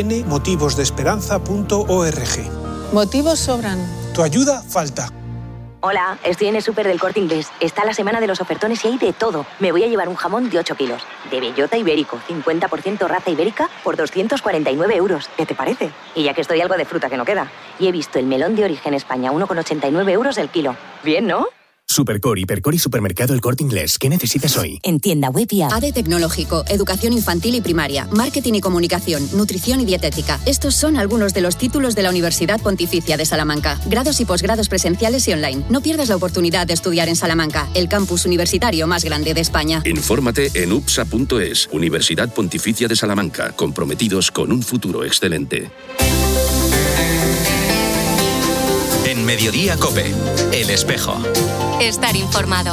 acnmotivosdeesperanza.org. Motivos sobran. Tu ayuda falta. Hola, estoy en el súper del Corte Inglés. Está la semana de los ofertones y hay de todo. Me voy a llevar un jamón de 8 kilos, de bellota ibérico, 50% raza ibérica, por 249 euros. ¿Qué te parece? Y ya que estoy, algo de fruta que no queda. Y he visto el melón de origen España, 1,89 euros el kilo. Bien, ¿no? Supercor, Hipercor y Supermercado El Corte Inglés. ¿Qué necesitas hoy? En tienda web y app. ADE Tecnológico, Educación Infantil y Primaria, Marketing y Comunicación, Nutrición y Dietética. Estos son algunos de los títulos de la Universidad Pontificia de Salamanca. Grados y posgrados presenciales y online. No pierdas la oportunidad de estudiar en Salamanca, el campus universitario más grande de España. Infórmate en upsa.es. Universidad Pontificia de Salamanca. Comprometidos con un futuro excelente. En Mediodía COPE, El Espejo. Estar informado.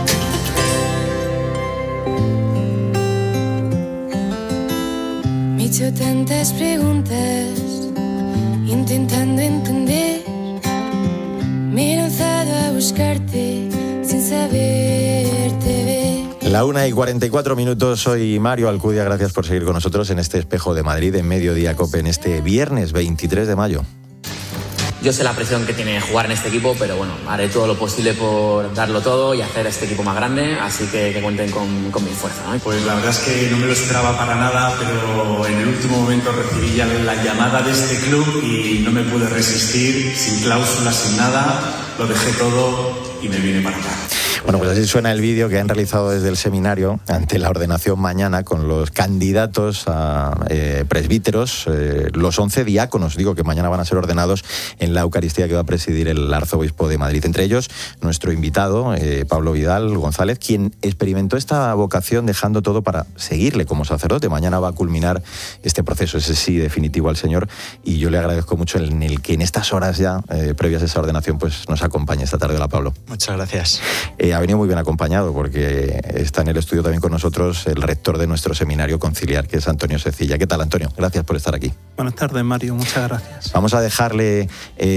Me he hecho tantas preguntas, intentando entender. Me he lanzado a buscarte sin saberte ver. La 1:44. Soy Mario Alcudia. Gracias por seguir con nosotros en este Espejo de Madrid en Mediodía COPE en este viernes 23 de mayo. Yo sé la presión que tiene jugar en este equipo, pero bueno, haré todo lo posible por darlo todo y hacer este equipo más grande, así que cuenten con mi fuerza, ¿no? Pues la verdad es que no me lo esperaba para nada, pero en el último momento recibí ya la llamada de este club y no me pude resistir, sin cláusula, sin nada, lo dejé todo y me vine para acá. Bueno, pues así suena el vídeo que han realizado desde el seminario ante la ordenación mañana con los candidatos a presbíteros, los 11 diáconos, digo, que mañana van a ser ordenados en la Eucaristía que va a presidir el arzobispo de Madrid. Entre ellos, nuestro invitado, Pablo Vidal González, quien experimentó esta vocación dejando todo para seguirle como sacerdote. Mañana va a culminar este proceso, ese sí definitivo al Señor, y yo le agradezco mucho en el que en estas horas ya previas a esa ordenación pues nos acompañe esta tarde. Hola, Pablo. Muchas gracias. Ha venido muy bien acompañado porque está en el estudio también con nosotros el rector de nuestro seminario conciliar, que es Antonio Secilla. ¿Qué tal, Antonio? Gracias por estar aquí. Buenas tardes, Mario. Muchas gracias. Vamos a dejarle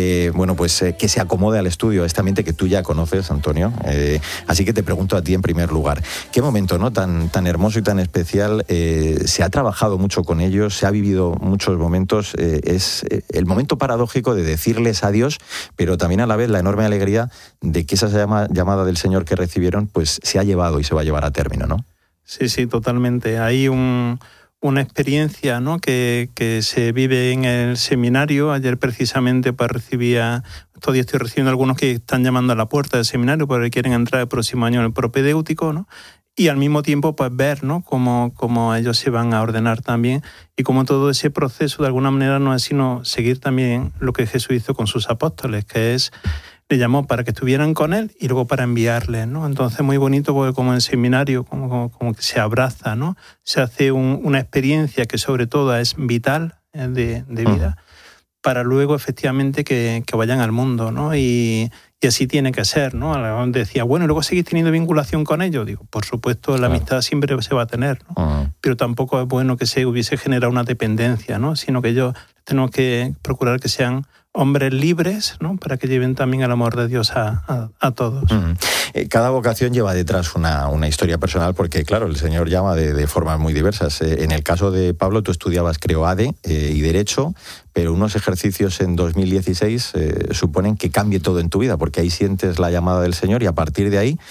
que se acomode al estudio, a este ambiente que tú ya conoces, Antonio. Así que te pregunto a ti en primer lugar, ¿qué momento, ¿no?, tan hermoso y tan especial? Se ha trabajado mucho con ellos, se ha vivido muchos momentos. Es el momento paradójico de decirles adiós, pero también a la vez la enorme alegría de que esa llamada del Señor que recibieron pues se ha llevado y se va a llevar a término, ¿no? Sí, totalmente. Hay una experiencia, ¿no?, que se vive en el seminario. Ayer precisamente pues estos días estoy recibiendo algunos que están llamando a la puerta del seminario porque quieren entrar el próximo año en el propedéutico, ¿no? Y al mismo tiempo pues ver, ¿no?, cómo ellos se van a ordenar también, y cómo todo ese proceso de alguna manera no es sino seguir también lo que Jesús hizo con sus apóstoles, que es, le llamó para que estuvieran con él y luego para enviarles, ¿no? Entonces muy bonito porque como en el seminario como que se abraza, ¿no? Se hace una experiencia que sobre todo es vital de vida, para luego efectivamente que vayan al mundo, ¿no? Y así tiene que ser, ¿no? Decía, bueno, ¿y luego seguís teniendo vinculación con ellos? Digo, por supuesto, la amistad siempre se va a tener, ¿no? Pero tampoco es bueno que se hubiese generado una dependencia, ¿no? Sino que ellos tenemos que procurar que sean hombres libres, ¿no?, para que lleven también el amor de Dios a todos. Cada vocación lleva detrás una historia personal porque, claro, el Señor llama de formas muy diversas. En el caso de Pablo, tú estudiabas, creo, ADE y Derecho, pero unos ejercicios en 2016 suponen que cambie todo en tu vida, porque ahí sientes la llamada del Señor y a partir de ahí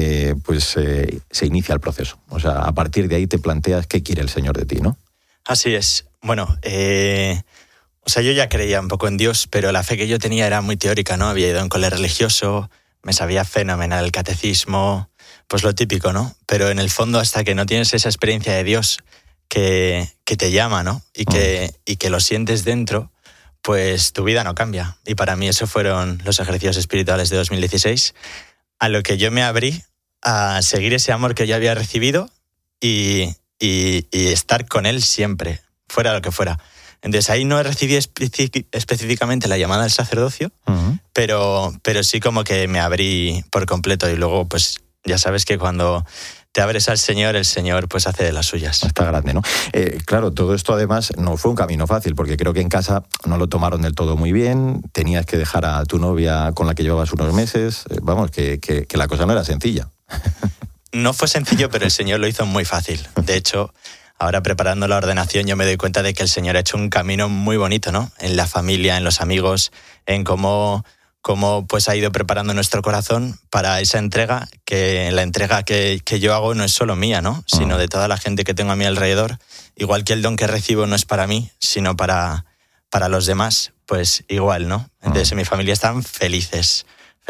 se inicia el proceso. O sea, a partir de ahí te planteas qué quiere el Señor de ti, ¿no? Así es. Bueno, yo ya creía un poco en Dios, pero la fe que yo tenía era muy teórica, ¿no? Había ido a un colegio religioso, me sabía fenomenal el catecismo, pues lo típico, ¿no? Pero en el fondo, hasta que no tienes esa experiencia de Dios que te llama, ¿no? Y que lo sientes dentro, pues tu vida no cambia. Y para mí eso fueron los ejercicios espirituales de 2016, a lo que yo me abrí a seguir ese amor que yo había recibido y estar con él siempre, fuera lo que fuera. Entonces ahí no recibí específicamente la llamada del sacerdocio, pero sí como que me abrí por completo y luego pues ya sabes que cuando te abres al Señor, el Señor pues hace de las suyas. Está grande, ¿no? Claro, todo esto además no fue un camino fácil porque creo que en casa no lo tomaron del todo muy bien, tenías que dejar a tu novia con la que llevabas unos meses, que la cosa no era sencilla. No fue sencillo, pero el Señor lo hizo muy fácil. De hecho, ahora preparando la ordenación yo me doy cuenta de que el Señor ha hecho un camino muy bonito, ¿no? En la familia, en los amigos, en cómo pues ha ido preparando nuestro corazón para esa entrega, que la entrega que yo hago no es solo mía, ¿no? Sino de toda la gente que tengo a mi alrededor. Igual que el don que recibo no es para mí, sino para los demás, pues igual, ¿no? Entonces en mi familia están felices.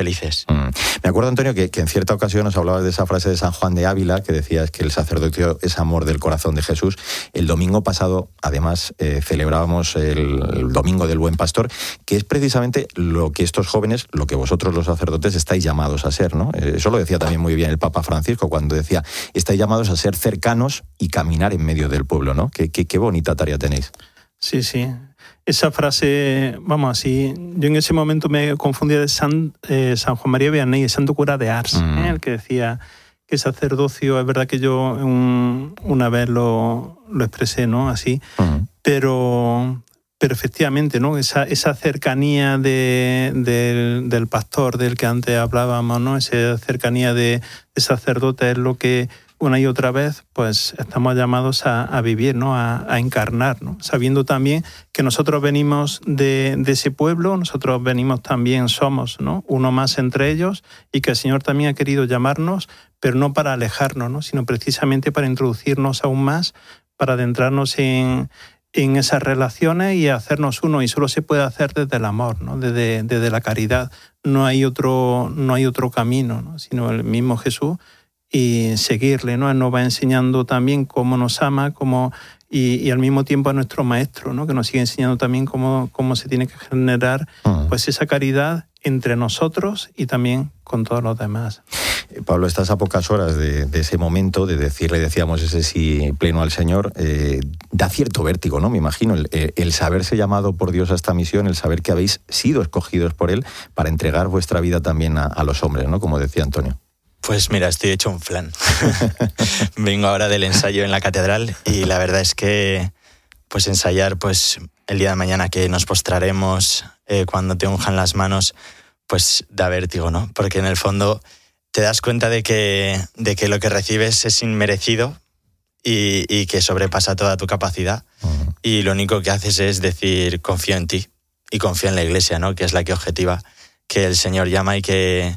Me acuerdo, Antonio, que en cierta ocasión nos hablabas de esa frase de San Juan de Ávila que decías que el sacerdocio es amor del corazón de Jesús. El domingo pasado, además, celebrábamos el Domingo del Buen Pastor, que es precisamente lo que estos jóvenes, lo que vosotros los sacerdotes estáis llamados a ser, ¿no? Eso lo decía también muy bien el Papa Francisco cuando decía, estáis llamados a ser cercanos y caminar en medio del pueblo, ¿no? Qué bonita tarea tenéis. Sí. Esa frase, vamos, así, yo en ese momento me confundía de San Juan María Vianney, el santo cura de Ars, el que decía que sacerdocio, es verdad que yo una vez lo expresé, ¿no? Así, pero efectivamente, ¿no? Esa cercanía del pastor del que antes hablábamos, ¿no? Esa cercanía de sacerdote es lo que una y otra vez pues estamos llamados a vivir, ¿no? A encarnar, ¿no? Sabiendo también que nosotros venimos de ese pueblo, nosotros venimos también, somos, ¿no? Uno más entre ellos, y que el Señor también ha querido llamarnos, pero no para alejarnos, ¿no? Sino precisamente para introducirnos aún más, para adentrarnos en en esas relaciones y hacernos uno, y solo se puede hacer desde el amor, ¿no? Desde la caridad. No hay otro camino, ¿no? Sino el mismo Jesús, y seguirle, ¿no? Él nos va enseñando también cómo nos ama, y al mismo tiempo a nuestro maestro, ¿no? Que nos sigue enseñando también cómo se tiene que generar pues esa caridad entre nosotros y también con todos los demás. Pablo, estás a pocas horas de ese momento de decirle, decíamos, ese sí pleno al Señor. Da cierto vértigo, ¿no? Me imagino, el saberse llamado por Dios a esta misión, el saber que habéis sido escogidos por Él para entregar vuestra vida también a los hombres, ¿no? Como decía Antonio. Pues mira, estoy hecho un flan. Vengo ahora del ensayo en la catedral y la verdad es que pues ensayar pues el día de mañana que nos postraremos, cuando te unjan las manos, pues da vértigo, ¿no? Porque en el fondo te das cuenta de que lo que recibes es inmerecido y que sobrepasa toda tu capacidad. Y lo único que haces es decir, confío en ti y confío en la Iglesia, ¿no? Que es la que objetiva, que el Señor llama y que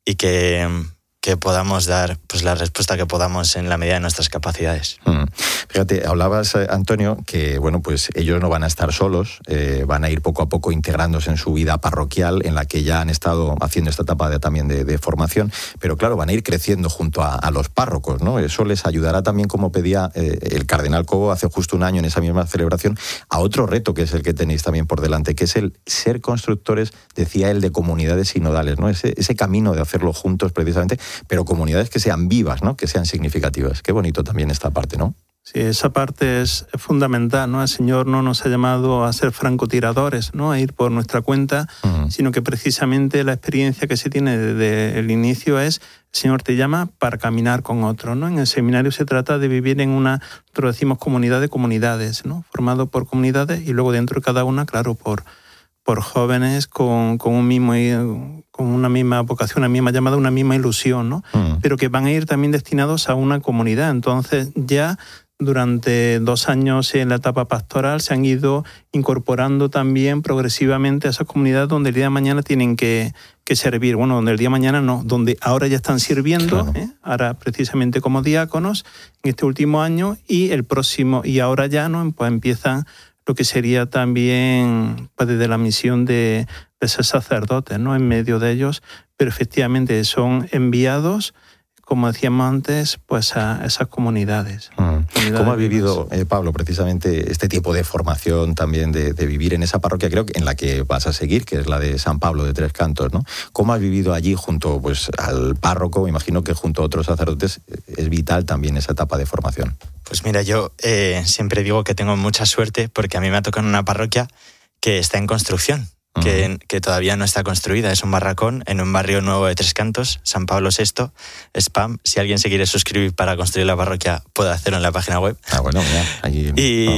podamos dar pues la respuesta que podamos en la medida de nuestras capacidades. Fíjate, hablabas, Antonio, que bueno, pues ellos no van a estar solos, van a ir poco a poco integrándose en su vida parroquial, en la que ya han estado haciendo esta etapa también de formación, pero claro, van a ir creciendo junto a los párrocos, ¿no? Eso les ayudará también, como pedía el cardenal Cobo hace justo un año en esa misma celebración, a otro reto que es el que tenéis también por delante, que es el ser constructores, decía él, de comunidades sinodales, ¿no? Ese camino de hacerlo juntos precisamente, pero comunidades que sean vivas, ¿no? Que sean significativas. Qué bonito también esta parte, ¿no? Sí, esa parte es fundamental, ¿no? El Señor no nos ha llamado a ser francotiradores, ¿no? A ir por nuestra cuenta, sino que precisamente la experiencia que se tiene desde el inicio es, el Señor te llama para caminar con otros, ¿no? En el seminario se trata de vivir en nosotros decimos comunidad de comunidades, ¿no? Formado por comunidades y luego dentro de cada una, claro, por jóvenes con una misma vocación, una misma llamada, una misma ilusión, ¿no? Pero que van a ir también destinados a una comunidad. Entonces ya durante 2 años en la etapa pastoral se han ido incorporando también progresivamente a esas comunidades donde el día de mañana tienen que servir. Bueno, donde el día de mañana no, donde ahora ya están sirviendo, claro. Ahora precisamente como diáconos en este último año, y el próximo, y ahora ya no, pues empiezan lo que sería también pues desde la misión de ser sacerdotes, ¿no? En medio de ellos, pero efectivamente son enviados, como decíamos antes, pues a esas comunidades. ¿Cómo ha vivido, Pablo, precisamente este tipo de formación también de vivir en esa parroquia, creo que en la que vas a seguir, que es la de San Pablo de Tres Cantos, ¿no? ¿Cómo has vivido allí junto pues al párroco? Me imagino que junto a otros sacerdotes es vital también esa etapa de formación. Pues mira, yo siempre digo que tengo mucha suerte porque a mí me ha tocado en una parroquia que está en construcción, que todavía no está construida. Es un barracón en un barrio nuevo de Tres Cantos, San Pablo VI, Spam. Si alguien se quiere suscribir para construir la parroquia, puede hacerlo en la página web. Bueno, ya, allí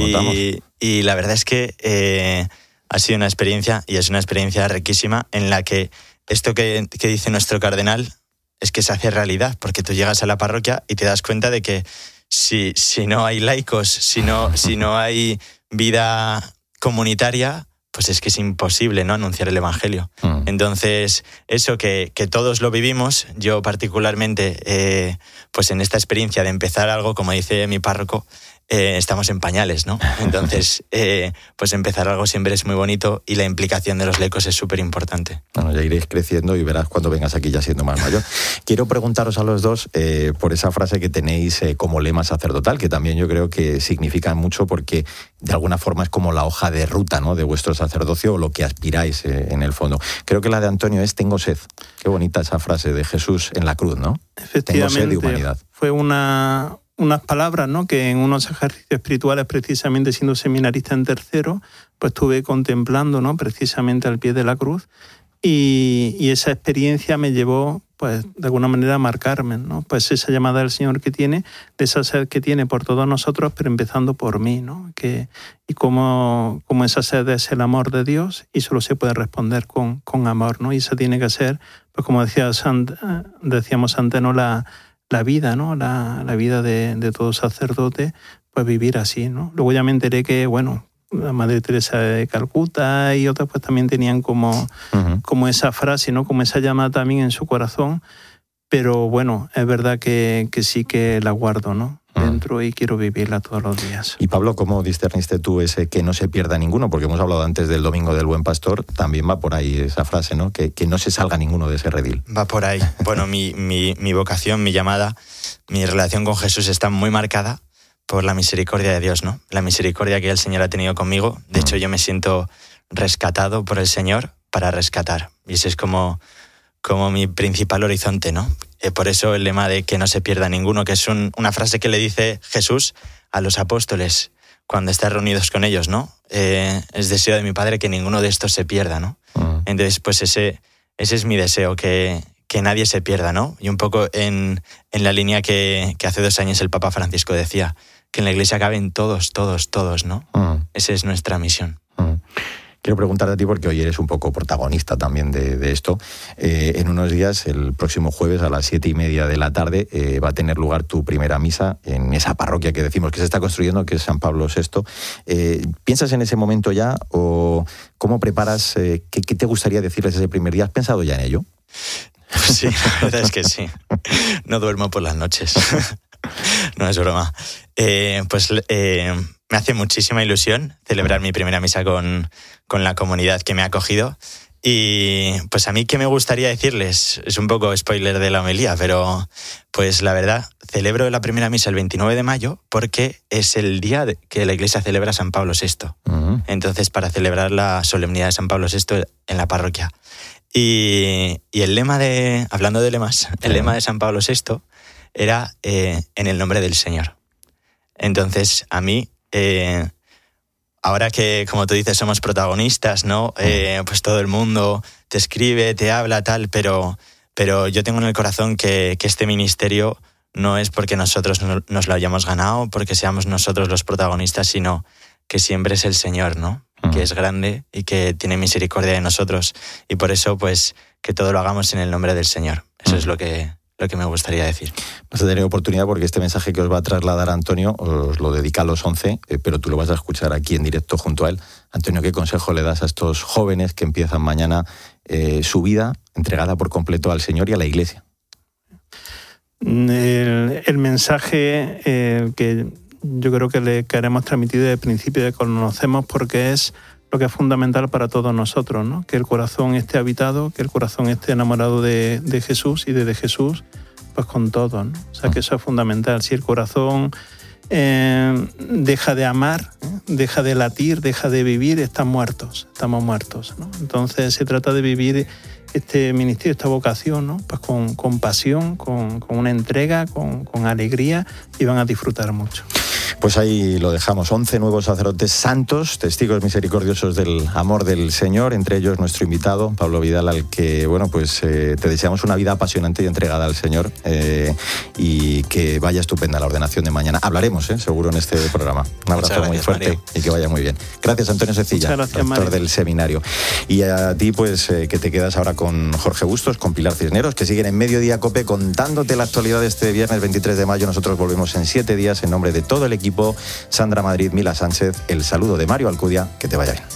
y la verdad es que ha sido una experiencia, y es una experiencia riquísima, en la que esto que dice nuestro cardenal es que se hace realidad, porque tú llegas a la parroquia y te das cuenta de que si no hay laicos, si no hay vida comunitaria, pues es que es imposible, ¿no?, anunciar el Evangelio. Entonces, eso que todos lo vivimos, yo particularmente, pues en esta experiencia de empezar algo, como dice mi párroco, estamos en pañales, ¿no? Entonces, pues empezar algo siempre es muy bonito y la implicación de los laicos es súper importante. Bueno, ya iréis creciendo y verás cuando vengas aquí ya siendo más mayor. Quiero preguntaros a los dos por esa frase que tenéis como lema sacerdotal, que también yo creo que significa mucho porque de alguna forma es como la hoja de ruta, ¿no?, de vuestro sacerdocio o lo que aspiráis en el fondo. Creo que la de Antonio es tengo sed. Qué bonita esa frase de Jesús en la cruz, ¿no? Efectivamente, tengo sed de humanidad. Fue unas palabras, ¿no?, que en unos ejercicios espirituales, precisamente siendo seminarista en tercero, pues estuve contemplando, ¿no?, precisamente al pie de la cruz, y esa experiencia me llevó, pues de alguna manera, a marcarme, ¿no?, pues esa llamada del Señor que tiene, de esa sed que tiene por todos nosotros, pero empezando por mí, ¿no?, y como esa sed es el amor de Dios y solo se puede responder con amor, ¿no?, y esa tiene que ser, pues como decíamos antes, ¿no?, la vida, ¿no?, la vida de todo sacerdote, pues vivir así, ¿no? Luego ya me enteré que, bueno, la Madre Teresa de Calcuta y otras pues también tenían como esa frase, ¿no?, como esa llama también en su corazón, pero bueno, es verdad que sí que la guardo, ¿no? dentro y quiero vivirla todos los días. Y Pablo, ¿cómo discerniste tú ese que no se pierda ninguno? Porque hemos hablado antes del Domingo del Buen Pastor, también va por ahí esa frase, ¿no? Que no se salga ninguno de ese redil. Va por ahí. Bueno, mi vocación, mi llamada, mi relación con Jesús está muy marcada por la misericordia de Dios, ¿no? La misericordia que el Señor ha tenido conmigo. De hecho, yo me siento rescatado por el Señor para rescatar. Y ese es como mi principal horizonte, ¿no? Por eso el lema de que no se pierda ninguno, que es una frase que le dice Jesús a los apóstoles cuando está reunidos con ellos, ¿no? Es deseo de mi Padre que ninguno de estos se pierda, ¿no? Entonces, pues ese es mi deseo, que nadie se pierda, ¿no? Y un poco en la línea que hace 2 años el Papa Francisco decía, que en la Iglesia caben todos, ¿no? Esa es nuestra misión. Quiero preguntarte a ti porque hoy eres un poco protagonista también de esto. En unos días, el próximo jueves a las 7:30 de la tarde, va a tener lugar tu primera misa en esa parroquia que decimos que se está construyendo, que es San Pablo VI. ¿Piensas en ese momento ya o cómo preparas? ¿Qué te gustaría decirles ese primer día? ¿Has pensado ya en ello? Sí, la verdad es que sí. No duermo por las noches. No es broma. Me hace muchísima ilusión celebrar mi primera misa con la comunidad que me ha acogido. Y pues a mí, ¿qué me gustaría decirles? Es un poco spoiler de la homilía, pero pues la verdad, celebro la primera misa el 29 de mayo porque es el día que la Iglesia celebra a San Pablo VI. Entonces, para celebrar la solemnidad de San Pablo VI en la parroquia. Y el lema hablando de lemas, el lema de San Pablo VI era en el nombre del Señor. Entonces, a mí, ahora que, como tú dices, somos protagonistas, ¿no? Pues todo el mundo te escribe, te habla, tal, pero yo tengo en el corazón que este ministerio no es porque nosotros nos lo hayamos ganado, porque seamos nosotros los protagonistas, sino que siempre es el Señor, ¿no? Que es grande y que tiene misericordia de nosotros. Y por eso, pues, que todo lo hagamos en el nombre del Señor. Eso es lo que me gustaría decir. Vas a tener oportunidad porque este mensaje que os va a trasladar Antonio os lo dedica a los 11, pero tú lo vas a escuchar aquí en directo junto a él. Antonio, ¿qué consejo le das a estos jóvenes que empiezan mañana su vida entregada por completo al Señor y a la Iglesia? El mensaje que yo creo que le queremos transmitir desde el principio, de que lo conocemos, porque es lo que es fundamental para todos nosotros, ¿no? Que el corazón esté habitado, que el corazón esté enamorado de Jesús y de Jesús, pues con todo, ¿no? O sea, que eso es fundamental. Si el corazón deja de amar, deja de latir, deja de vivir, estamos muertos, ¿no? Entonces se trata de vivir este ministerio, esta vocación, ¿no? Pues con pasión, con una entrega, con alegría, y van a disfrutar mucho. Pues ahí lo dejamos. 11 nuevos sacerdotes santos, testigos misericordiosos del amor del Señor, entre ellos nuestro invitado, Pablo Vidal, al que, bueno, pues te deseamos una vida apasionante y entregada al Señor, y que vaya estupenda la ordenación de mañana. Hablaremos, seguro, en este programa. Un abrazo gracias, muy fuerte, Mario. Y que vaya muy bien. Gracias, Antonio Cecilla, rector del seminario. Y a ti, pues, que te quedas ahora con Jorge Bustos, con Pilar Cisneros, que siguen en Mediodía COPE contándote la actualidad de este viernes 23 de mayo. Nosotros volvemos en 7 días en nombre de todo el equipo. Sandra Madrid, Mila Sánchez, el saludo de Mario Alcudia, que te vaya bien.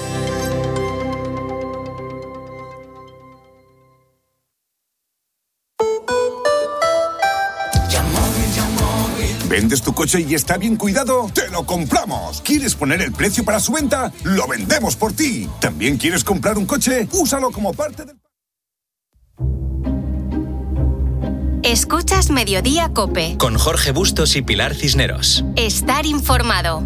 ¿Vendes tu coche y está bien cuidado? ¡Te lo compramos! ¿Quieres poner el precio para su venta? ¡Lo vendemos por ti! ¿También quieres comprar un coche? ¡Úsalo como parte del... Escuchas Mediodía COPE. Con Jorge Bustos y Pilar Cisneros. Estar informado.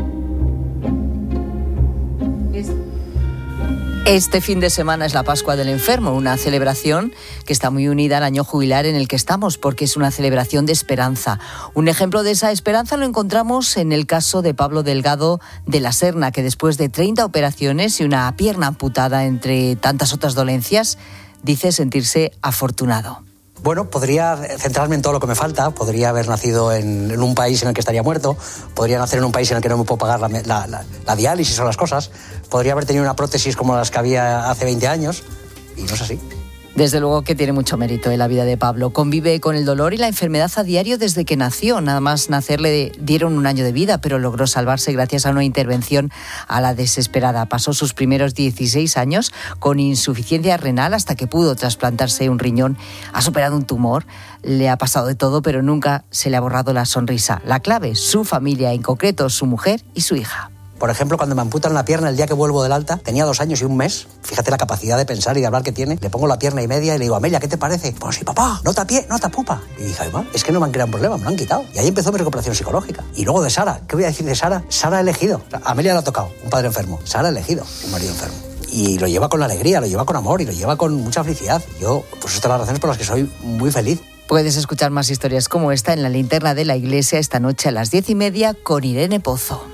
Este fin de semana es la Pascua del Enfermo, una celebración que está muy unida al año jubilar en el que estamos, porque es una celebración de esperanza. Un ejemplo de esa esperanza lo encontramos en el caso de Pablo Delgado de la Serna, que después de 30 operaciones y una pierna amputada, entre tantas otras dolencias, dice sentirse afortunado. Bueno, podría centrarme en todo lo que me falta. Podría haber nacido en un país en el que estaría muerto. Podría nacer en un país en el que no me puedo pagar la diálisis o las cosas. Podría haber tenido una prótesis como las que había hace 20 años. Y no es así. Desde luego que tiene mucho mérito en la vida de Pablo. Convive con el dolor y la enfermedad a diario desde que nació. Nada más nacer le dieron 1 año de vida, pero logró salvarse gracias a una intervención a la desesperada. Pasó sus primeros 16 años con insuficiencia renal hasta que pudo trasplantarse un riñón. Ha superado un tumor, le ha pasado de todo, pero nunca se le ha borrado la sonrisa. La clave, su familia, en concreto su mujer y su hija. Por ejemplo, cuando me amputan la pierna el día que vuelvo del alta, tenía 2 años y 1 mes, fíjate la capacidad de pensar y de hablar que tiene, le pongo la pierna y media y le digo, Amelia, ¿qué te parece? Pues sí, papá, nota pie, nota pupa. Y dije, ay, es que no me han creado un problema, me lo han quitado. Y ahí empezó mi recuperación psicológica. Y luego de Sara, ¿qué voy a decir de Sara? Sara ha elegido. Amelia le ha tocado, un padre enfermo. Sara ha elegido un marido enfermo. Y lo lleva con la alegría, lo lleva con amor y lo lleva con mucha felicidad. Yo, pues estas son las razones por las que soy muy feliz. Puedes escuchar más historias como esta en la linterna de la iglesia esta noche a las 10:30 con Irene Pozo.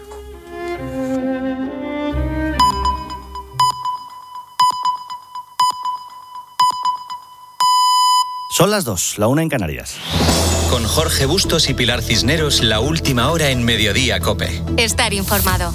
Son las 2, la 1 en Canarias. Con Jorge Bustos y Pilar Cisneros, la última hora en Mediodía COPE. Estar informado.